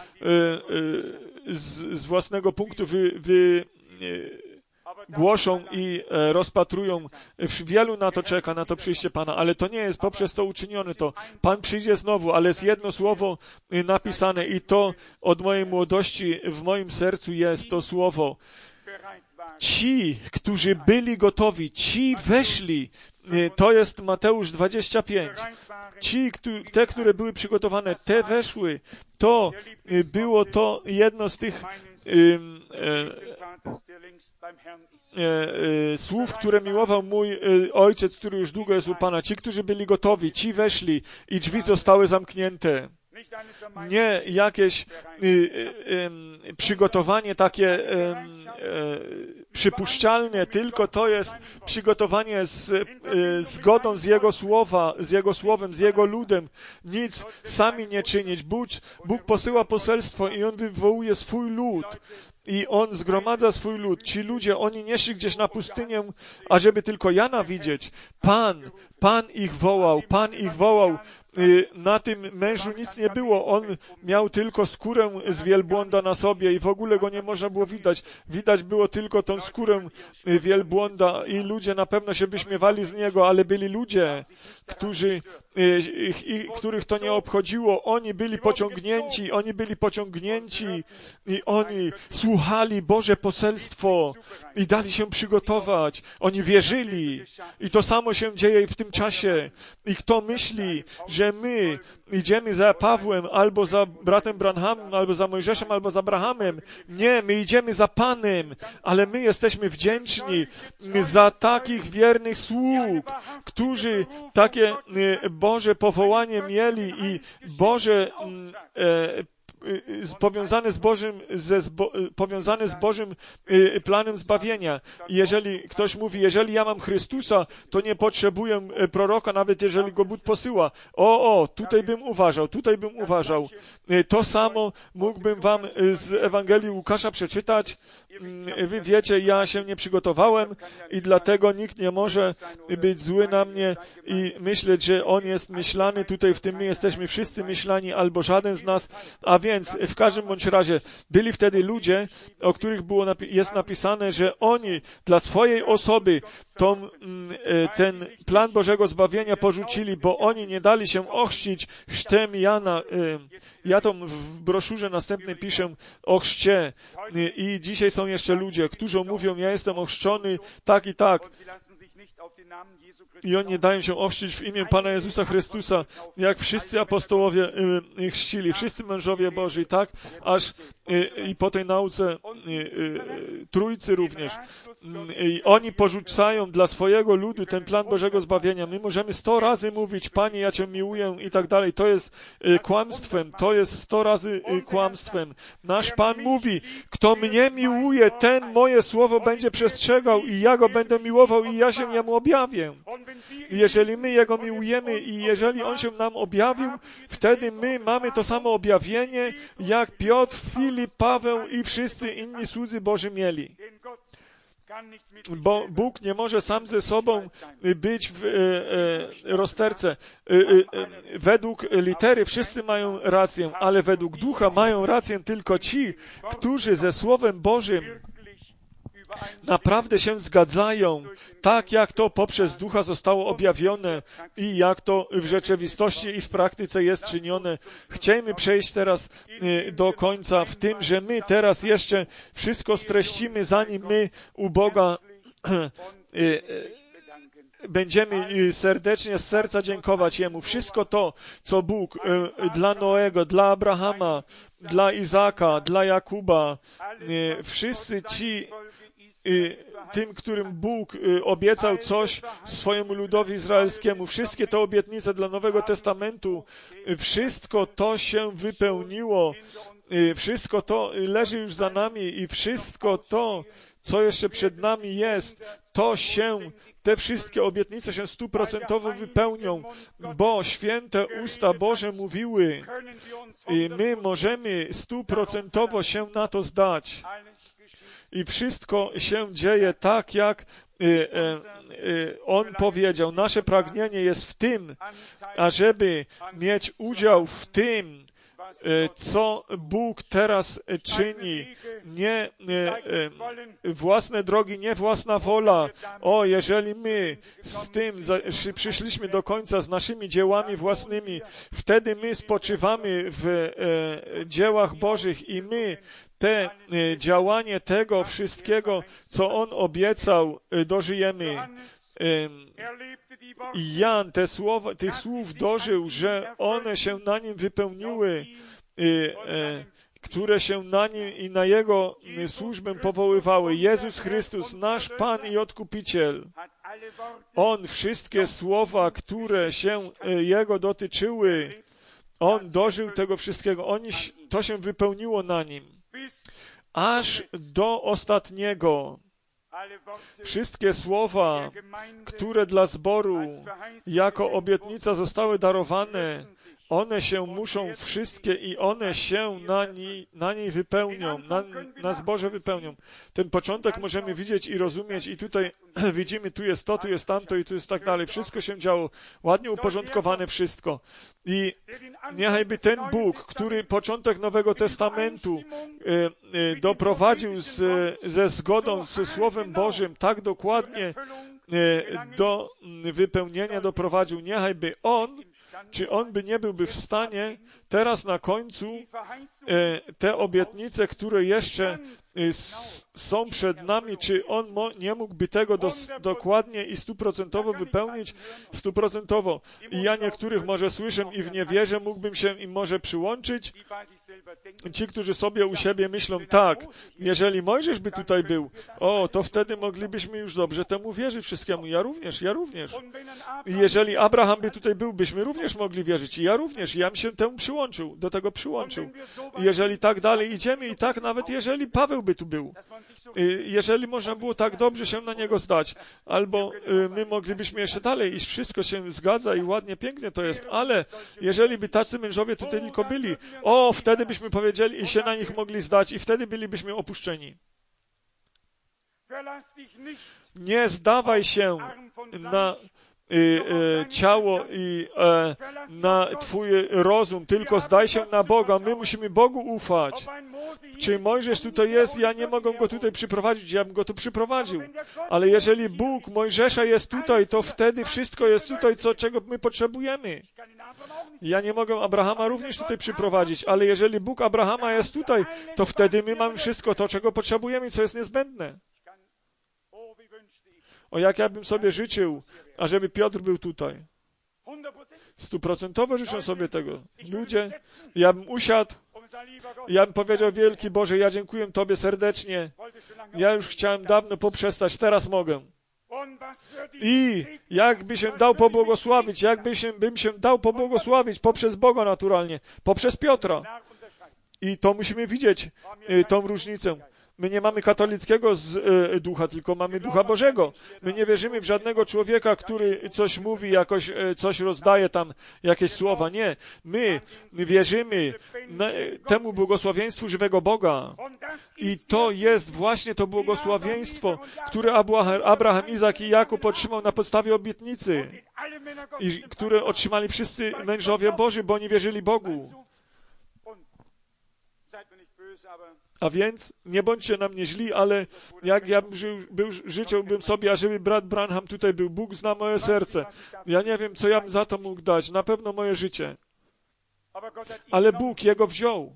z, z własnego punktu wy, wy głoszą i e, rozpatrują. Wielu na to czeka, na to przyjście Pana, ale to nie jest poprzez to uczynione to. Pan przyjdzie znowu, ale jest jedno słowo napisane i to od mojej młodości w moim sercu jest to słowo. Ci, którzy byli gotowi, ci weszli. To jest Mateusz dwadzieścia pięć. Ci, te, które były przygotowane, te weszły. To było to jedno z tych E, e, słów, które miłował mój e, ojciec, który już długo jest u Pana. Ci, którzy byli gotowi, ci weszli i drzwi zostały zamknięte. Nie jakieś e, e, e, przygotowanie takie e, e, przypuszczalne, tylko to jest przygotowanie z e, zgodą z Jego słowa, z Jego słowem, z Jego ludem. Nic sami nie czynić. Bóg, Bóg posyła poselstwo i On wywołuje swój lud. I On zgromadza swój lud. Ci ludzie, oni nie szli gdzieś na pustynię, ażeby tylko Jana widzieć. Pan, Pan ich wołał, Pan ich wołał. Na tym mężu nic nie było. On miał tylko skórę z wielbłąda na sobie i w ogóle go nie można było widać. Widać było tylko tą skórę wielbłąda i ludzie na pewno się wyśmiewali z niego, ale byli ludzie, którzy, których to nie obchodziło. Oni byli pociągnięci, oni byli pociągnięci i oni słuchali Boże poselstwo i dali się przygotować. Oni wierzyli i to samo się dzieje w tym czasie. I kto myśli, że że my idziemy za Pawłem, albo za bratem Branhamem, albo za Mojżeszem, albo za Abrahamem. Nie, my idziemy za Panem, ale my jesteśmy wdzięczni za takich wiernych sług, którzy takie Boże powołanie mieli i Boże powiązane z Bożym, ze zbo, powiązane z Bożym planem zbawienia. Jeżeli ktoś mówi, jeżeli ja mam Chrystusa, to nie potrzebuję proroka, nawet jeżeli go Bóg posyła. O, o, tutaj bym uważał, tutaj bym uważał. To samo mógłbym wam z Ewangelii Łukasza przeczytać. Wy wiecie, ja się nie przygotowałem i dlatego nikt nie może być zły na mnie i myśleć, że on jest myślany. Tutaj w tym my jesteśmy wszyscy myślani, albo żaden z nas. A więc w każdym bądź razie byli wtedy ludzie, o których było, jest napisane, że oni dla swojej osoby tą, ten plan Bożego zbawienia porzucili, bo oni nie dali się ochrzcić chrztem Jana. Ja to w broszurze następnej piszę o chrzcie i dzisiaj są jeszcze ludzie, którzy mówią, ja jestem ochrzczony tak i tak. I oni nie dają się ochrzcić w imię Pana Jezusa Chrystusa, jak wszyscy apostołowie y, chrzcili, wszyscy mężowie Boży, tak? Aż y, i po tej nauce y, y, Trójcy również. I oni porzucają dla swojego ludu ten plan Bożego zbawienia. My możemy sto razy mówić, Panie, ja Cię miłuję i tak dalej. To jest y, kłamstwem, to jest sto razy y, kłamstwem. Nasz Pan mówi, kto mnie miłuje, ten moje słowo będzie przestrzegał i ja go będę miłował i ja się jemu objawię. I jeżeli my Jego miłujemy i jeżeli On się nam objawił, wtedy my mamy to samo objawienie, jak Piotr, Filip, Paweł i wszyscy inni słudzy Boży mieli. Bo Bóg nie może sam ze sobą być w e, e, rozterce. E, e, według litery wszyscy mają rację, ale według ducha mają rację tylko ci, którzy ze Słowem Bożym naprawdę się zgadzają, tak jak to poprzez Ducha zostało objawione i jak to w rzeczywistości i w praktyce jest czynione. Chciejmy przejść teraz do końca w tym, że my teraz jeszcze wszystko streścimy, zanim my u Boga będziemy serdecznie z serca dziękować Jemu. Wszystko to, co Bóg dla Noego, dla Abrahama, dla Izaka, dla Jakuba, wszyscy ci I tym, którym Bóg obiecał coś swojemu ludowi izraelskiemu. Wszystkie te obietnice dla Nowego Testamentu, wszystko to się wypełniło. Wszystko to leży już za nami i wszystko to, co jeszcze przed nami jest, to się, te wszystkie obietnice się stuprocentowo wypełnią, bo święte usta Boże mówiły i my możemy stuprocentowo się na to zdać. I wszystko się dzieje tak, jak y, y, y, On powiedział. Nasze pragnienie jest w tym, ażeby mieć udział w tym, y, co Bóg teraz czyni. Nie y, y, własne drogi, nie własna wola. O, jeżeli my z tym za, przyszliśmy do końca z naszymi dziełami własnymi, wtedy my spoczywamy w y, dziełach Bożych i my te y, działanie tego wszystkiego, co On obiecał, y, dożyjemy. Y, Jan te słowa, tych słów dożył, że one się na nim wypełniły, y, y, które się na nim i na Jego służbę powoływały. Jezus Chrystus, nasz Pan i Odkupiciel. On wszystkie słowa, które się y, Jego dotyczyły, On dożył tego wszystkiego. Oni, to się wypełniło na Nim. Aż do ostatniego. Wszystkie słowa, które dla zboru jako obietnica zostały darowane, one się muszą wszystkie i one się na niej, na niej wypełnią, na, na zborze wypełnią. Ten początek możemy widzieć i rozumieć i tutaj widzimy, tu jest to, tu jest tamto i tu jest tak dalej. Wszystko się działo, ładnie uporządkowane wszystko. I niechajby ten Bóg, który początek Nowego Testamentu e, e, doprowadził z, ze zgodą ze Słowem Bożym tak dokładnie e, do wypełnienia doprowadził, niechajby On, czy On by nie byłby w stanie teraz na końcu e, te obietnice, które jeszcze są przed nami, czy On mo, nie mógłby tego dos, dokładnie i stuprocentowo wypełnić? Stuprocentowo. I ja niektórych może słyszę i w niewierze mógłbym się im może przyłączyć. Ci, którzy sobie u siebie myślą, tak, jeżeli Mojżesz by tutaj był, o, to wtedy moglibyśmy już dobrze temu wierzyć wszystkiemu. Ja również, ja również. I jeżeli Abraham by tutaj był, byśmy również mogli wierzyć. I ja również. Ja bym się temu przyłączył, do tego przyłączył. I jeżeli tak dalej idziemy i tak nawet jeżeli Paweł by tu był, jeżeli można było tak dobrze się na niego zdać, albo my moglibyśmy jeszcze dalej iść, wszystko się zgadza i ładnie, pięknie to jest, ale jeżeli by tacy mężowie tutaj tylko byli, o, wtedy byśmy powiedzieli i się na nich mogli zdać i wtedy bylibyśmy opuszczeni. Nie zdawaj się na y, y, ciało i y, na Twój rozum, tylko zdaj się na Boga. My musimy Bogu ufać. Czy Mojżesz tutaj jest? Ja nie mogę go tutaj przyprowadzić, ja bym go tu przyprowadził. Ale jeżeli Bóg Mojżesza jest tutaj, to wtedy wszystko jest tutaj, co, czego my potrzebujemy. Ja nie mogę Abrahama również tutaj przyprowadzić, ale jeżeli Bóg Abrahama jest tutaj, to wtedy my mamy wszystko to, czego potrzebujemy, co jest niezbędne. O, jak ja bym sobie życzył, ażeby Piotr był tutaj. Stuprocentowo życzę sobie tego. Ludzie, ja bym usiadł, ja bym powiedział, wielki Boże, ja dziękuję Tobie serdecznie. Ja już chciałem dawno poprzestać, teraz mogę. I jakby się dał pobłogosławić, jakby się, bym się dał pobłogosławić poprzez Boga naturalnie, poprzez Piotra. I to musimy widzieć, y, tą różnicę. My nie mamy katolickiego z, y, ducha, tylko mamy Ducha Bożego. My nie wierzymy w żadnego człowieka, który coś mówi, jakoś y, coś rozdaje tam, jakieś słowa. Nie. My wierzymy na, temu błogosławieństwu żywego Boga. I to jest właśnie to błogosławieństwo, które Abraham, Izak i Jakub otrzymał na podstawie obietnicy. I które otrzymali wszyscy mężowie Boży, bo oni wierzyli Bogu. A więc nie bądźcie na mnie źli, ale jak ja bym żył, był, życzyłbym sobie, ażeby brat Branham tutaj był. Bóg zna moje serce. Ja nie wiem, co ja bym za to mógł dać. Na pewno moje życie. Ale Bóg jego wziął.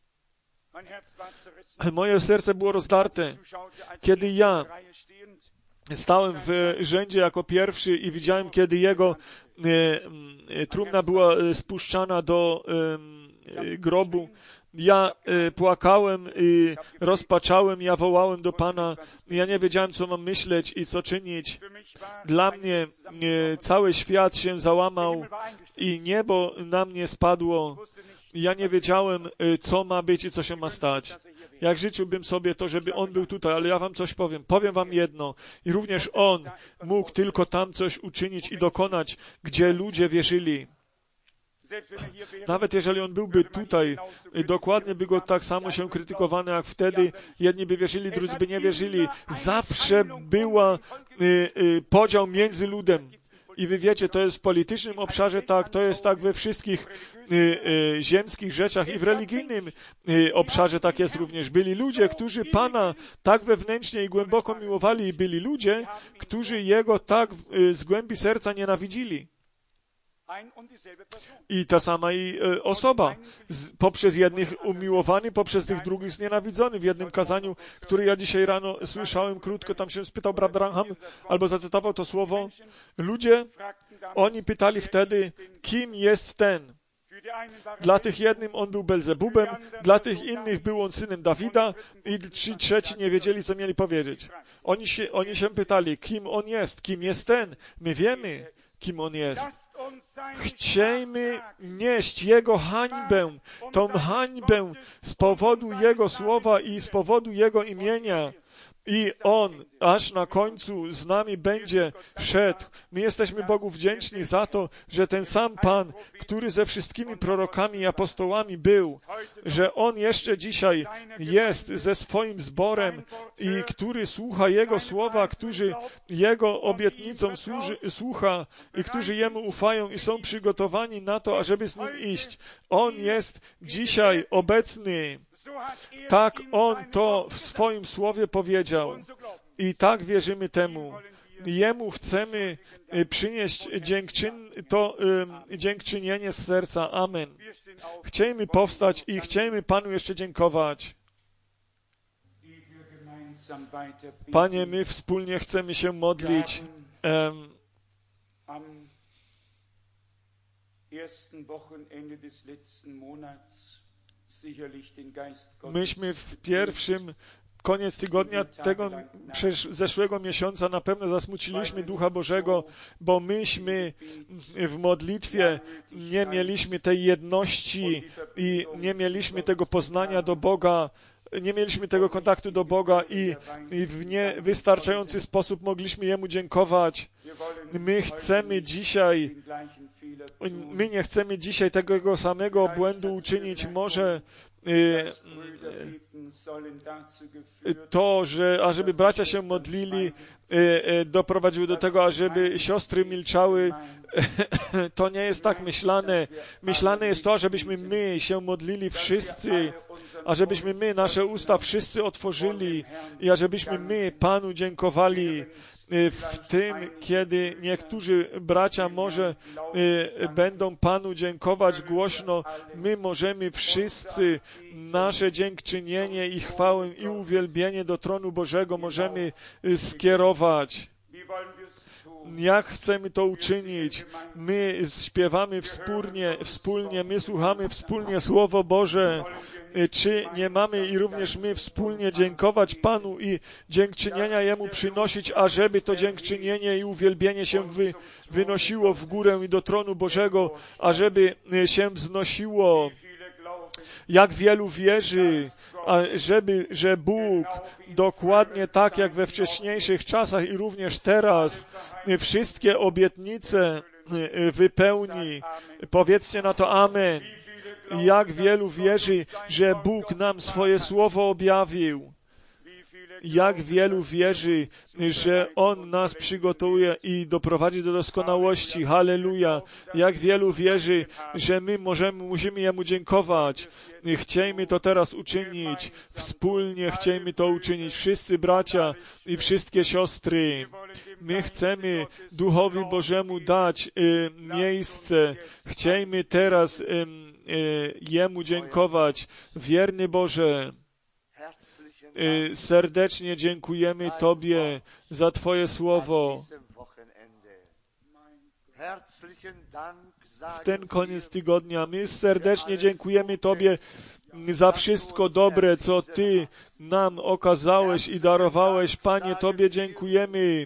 Moje serce było rozdarte. Kiedy ja stałem w rzędzie jako pierwszy i widziałem, kiedy jego e, trumna była spuszczana do e, grobu, ja y, płakałem i rozpaczałem, ja wołałem do Pana. Ja nie wiedziałem, co mam myśleć i co czynić. Dla mnie y, cały świat się załamał i niebo na mnie spadło. Ja nie wiedziałem, y, co ma być i co się ma stać. Jak życzyłbym sobie to, żeby On był tutaj, ale ja wam coś powiem. Powiem wam jedno. I również On mógł tylko tam coś uczynić i dokonać, gdzie ludzie wierzyli. Nawet jeżeli on byłby tutaj, dokładnie by go tak samo się krytykowano jak wtedy. Jedni by wierzyli, drudzy by nie wierzyli. Zawsze była y, y, podział między ludem. I wy wiecie, to jest w politycznym obszarze tak, to jest tak we wszystkich y, y, ziemskich rzeczach i w religijnym y, obszarze tak jest również. Byli ludzie, którzy Pana tak wewnętrznie i głęboko miłowali i byli ludzie, którzy Jego tak y, z głębi serca nienawidzili. I ta sama i e, osoba, z, poprzez jednych umiłowany, poprzez tych drugich znienawidzony. W jednym kazaniu, które ja dzisiaj rano słyszałem krótko, tam się spytał brat Branham, albo zacytował to słowo. Ludzie, oni pytali wtedy, kim jest ten. Dla tych jednym on był Belzebubem, dla tych innych był on synem Dawida i ci trzeci nie wiedzieli, co mieli powiedzieć. Oni się, oni się pytali, kim on jest, kim jest ten. My wiemy, kim on jest. Chciejmy nieść Jego hańbę, tą hańbę z powodu Jego słowa i z powodu Jego imienia. I On aż na końcu z nami będzie szedł. My jesteśmy Bogu wdzięczni za to, że ten sam Pan, który ze wszystkimi prorokami i apostołami był, że On jeszcze dzisiaj jest ze swoim zborem i który słucha Jego słowa, którzy Jego obietnicom służy, słucha i którzy Jemu ufają i są przygotowani na to, ażeby z Nim iść. On jest dzisiaj obecny. Tak On to w swoim słowie powiedział. I tak wierzymy temu. Jemu chcemy przynieść dziękczyn, to y, dziękczynienie z serca. Amen. Chciejmy powstać i chciejmy Panu jeszcze dziękować. Panie, my wspólnie chcemy się modlić. Um, myśmy w pierwszym koniec tygodnia tego zeszłego miesiąca na pewno zasmuciliśmy Ducha Bożego, bo myśmy w modlitwie nie mieliśmy tej jedności i nie mieliśmy tego poznania do Boga, nie mieliśmy tego kontaktu do Boga i, i w niewystarczający sposób mogliśmy Jemu dziękować. My chcemy dzisiaj, my nie chcemy dzisiaj tego samego błędu uczynić. Może to, że ażeby bracia się modlili, doprowadziło do tego, ażeby siostry milczały. To nie jest tak myślane. Myślane jest to, ażebyśmy my się modlili wszyscy, ażebyśmy my nasze usta wszyscy otworzyli i ażebyśmy my Panu dziękowali. W tym, kiedy niektórzy bracia może y, będą Panu dziękować głośno, my możemy wszyscy nasze dziękczynienie i chwałę i uwielbienie do tronu Bożego możemy y, skierować. Jak chcemy to uczynić? My śpiewamy wspólnie, wspólnie, my słuchamy wspólnie Słowo Boże. Czy nie mamy i również my wspólnie dziękować Panu i dziękczynienia Jemu przynosić, ażeby to dziękczynienie i uwielbienie się wy, wynosiło w górę i do tronu Bożego, ażeby się wznosiło? Jak wielu wierzy, żeby, że Bóg dokładnie tak jak we wcześniejszych czasach i również teraz wszystkie obietnice wypełni. Powiedzcie na to amen. Jak wielu wierzy, że Bóg nam swoje słowo objawił. Jak wielu wierzy, że On nas przygotuje i doprowadzi do doskonałości. Halleluja. Jak wielu wierzy, że my możemy, musimy Jemu dziękować. Chciejmy to teraz uczynić. Wspólnie chciejmy to uczynić. Wszyscy bracia i wszystkie siostry. My chcemy Duchowi Bożemu dać y, miejsce. Chciejmy teraz y, y, Jemu dziękować. Wierny Boże, serdecznie dziękujemy Tobie za Twoje słowo. W ten koniec tygodnia my serdecznie dziękujemy Tobie za wszystko dobre, co Ty nam okazałeś i darowałeś. Panie, Tobie dziękujemy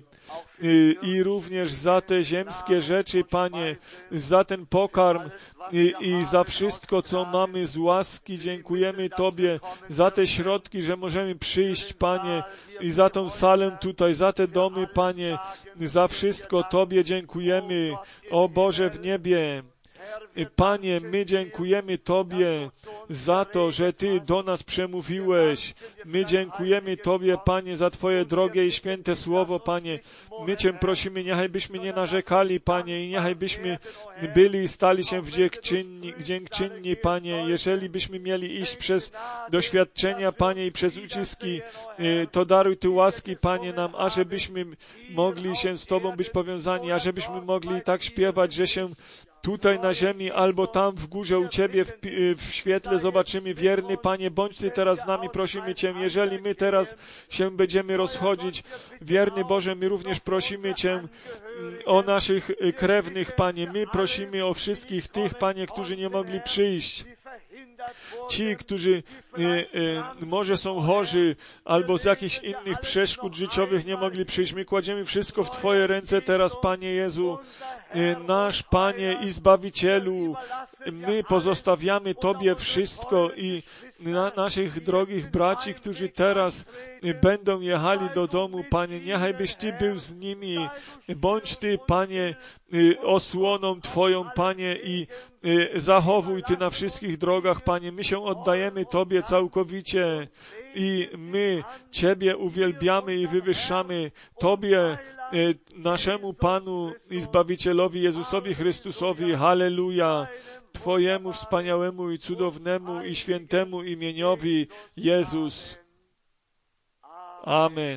i również za te ziemskie rzeczy, Panie, za ten pokarm i, i za wszystko, co mamy z łaski. Dziękujemy Tobie za te środki, że możemy przyjść, Panie, i za tą salę tutaj, za te domy, Panie, za wszystko Tobie dziękujemy. O Boże w niebie. Panie, my dziękujemy Tobie za to, że Ty do nas przemówiłeś. My dziękujemy Tobie, Panie, za Twoje drogie i święte słowo, Panie. My Cię prosimy, niechaj byśmy nie narzekali, Panie, i niechaj byśmy byli i stali się wdziękczynni, dziękczynni, Panie. Jeżeli byśmy mieli iść przez doświadczenia, Panie, i przez uciski, to daruj Ty łaski, Panie, nam, ażebyśmy mogli się z Tobą być powiązani, ażebyśmy mogli tak śpiewać, że się tutaj na ziemi, albo tam w górze u Ciebie w, w świetle zobaczymy. Wierny Panie, bądź Ty teraz z nami, prosimy Cię. Jeżeli my teraz się będziemy rozchodzić, wierny Boże, my również prosimy Cię o naszych krewnych, Panie. My prosimy o wszystkich tych, Panie, którzy nie mogli przyjść. Ci, którzy e, e, może są chorzy albo z jakichś innych przeszkód życiowych nie mogli przyjść. My kładziemy wszystko w Twoje ręce teraz, Panie Jezu. E, nasz Panie i Zbawicielu, my pozostawiamy Tobie wszystko i na naszych drogich braci, którzy teraz będą jechali do domu, Panie, niechaj byś Ty był z nimi. Bądź Ty, Panie, osłoną Twoją, Panie, i zachowuj Ty na wszystkich drogach, Panie. My się oddajemy Tobie całkowicie i my Ciebie uwielbiamy i wywyższamy. Tobie, naszemu Panu i Zbawicielowi Jezusowi Chrystusowi. Halleluja. Twojemu wspaniałemu i cudownemu i świętemu imieniowi Jezus. Amen.